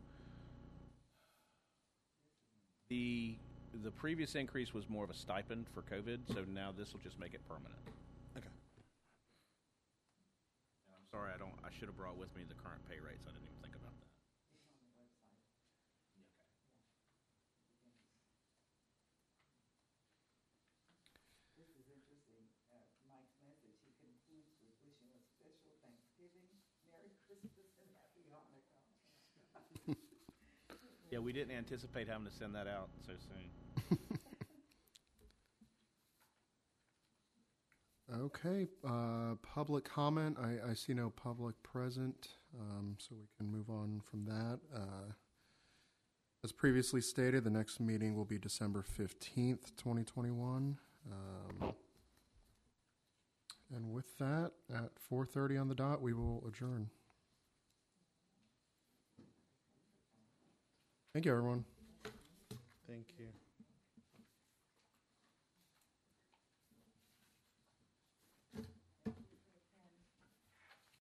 the the previous increase was more of a stipend for COVID, so now this will just make it permanent. Okay. And I'm sorry, I don't. I should have brought with me the current pay rates. I didn't even think about that. This is interesting. Uh, Mike's message, he concludes with wishing a special Thanksgiving, Merry Christmas, and Happy Hanukkah. Yeah, we didn't anticipate having to send that out so soon. Okay, uh, public comment. I, I see no public present, um, so we can move on from that. Uh, as previously stated, the next meeting will be December fifteenth, twenty twenty-one. Um, and with that, at four thirty on the dot, we will adjourn. Thank you, everyone. Thank you.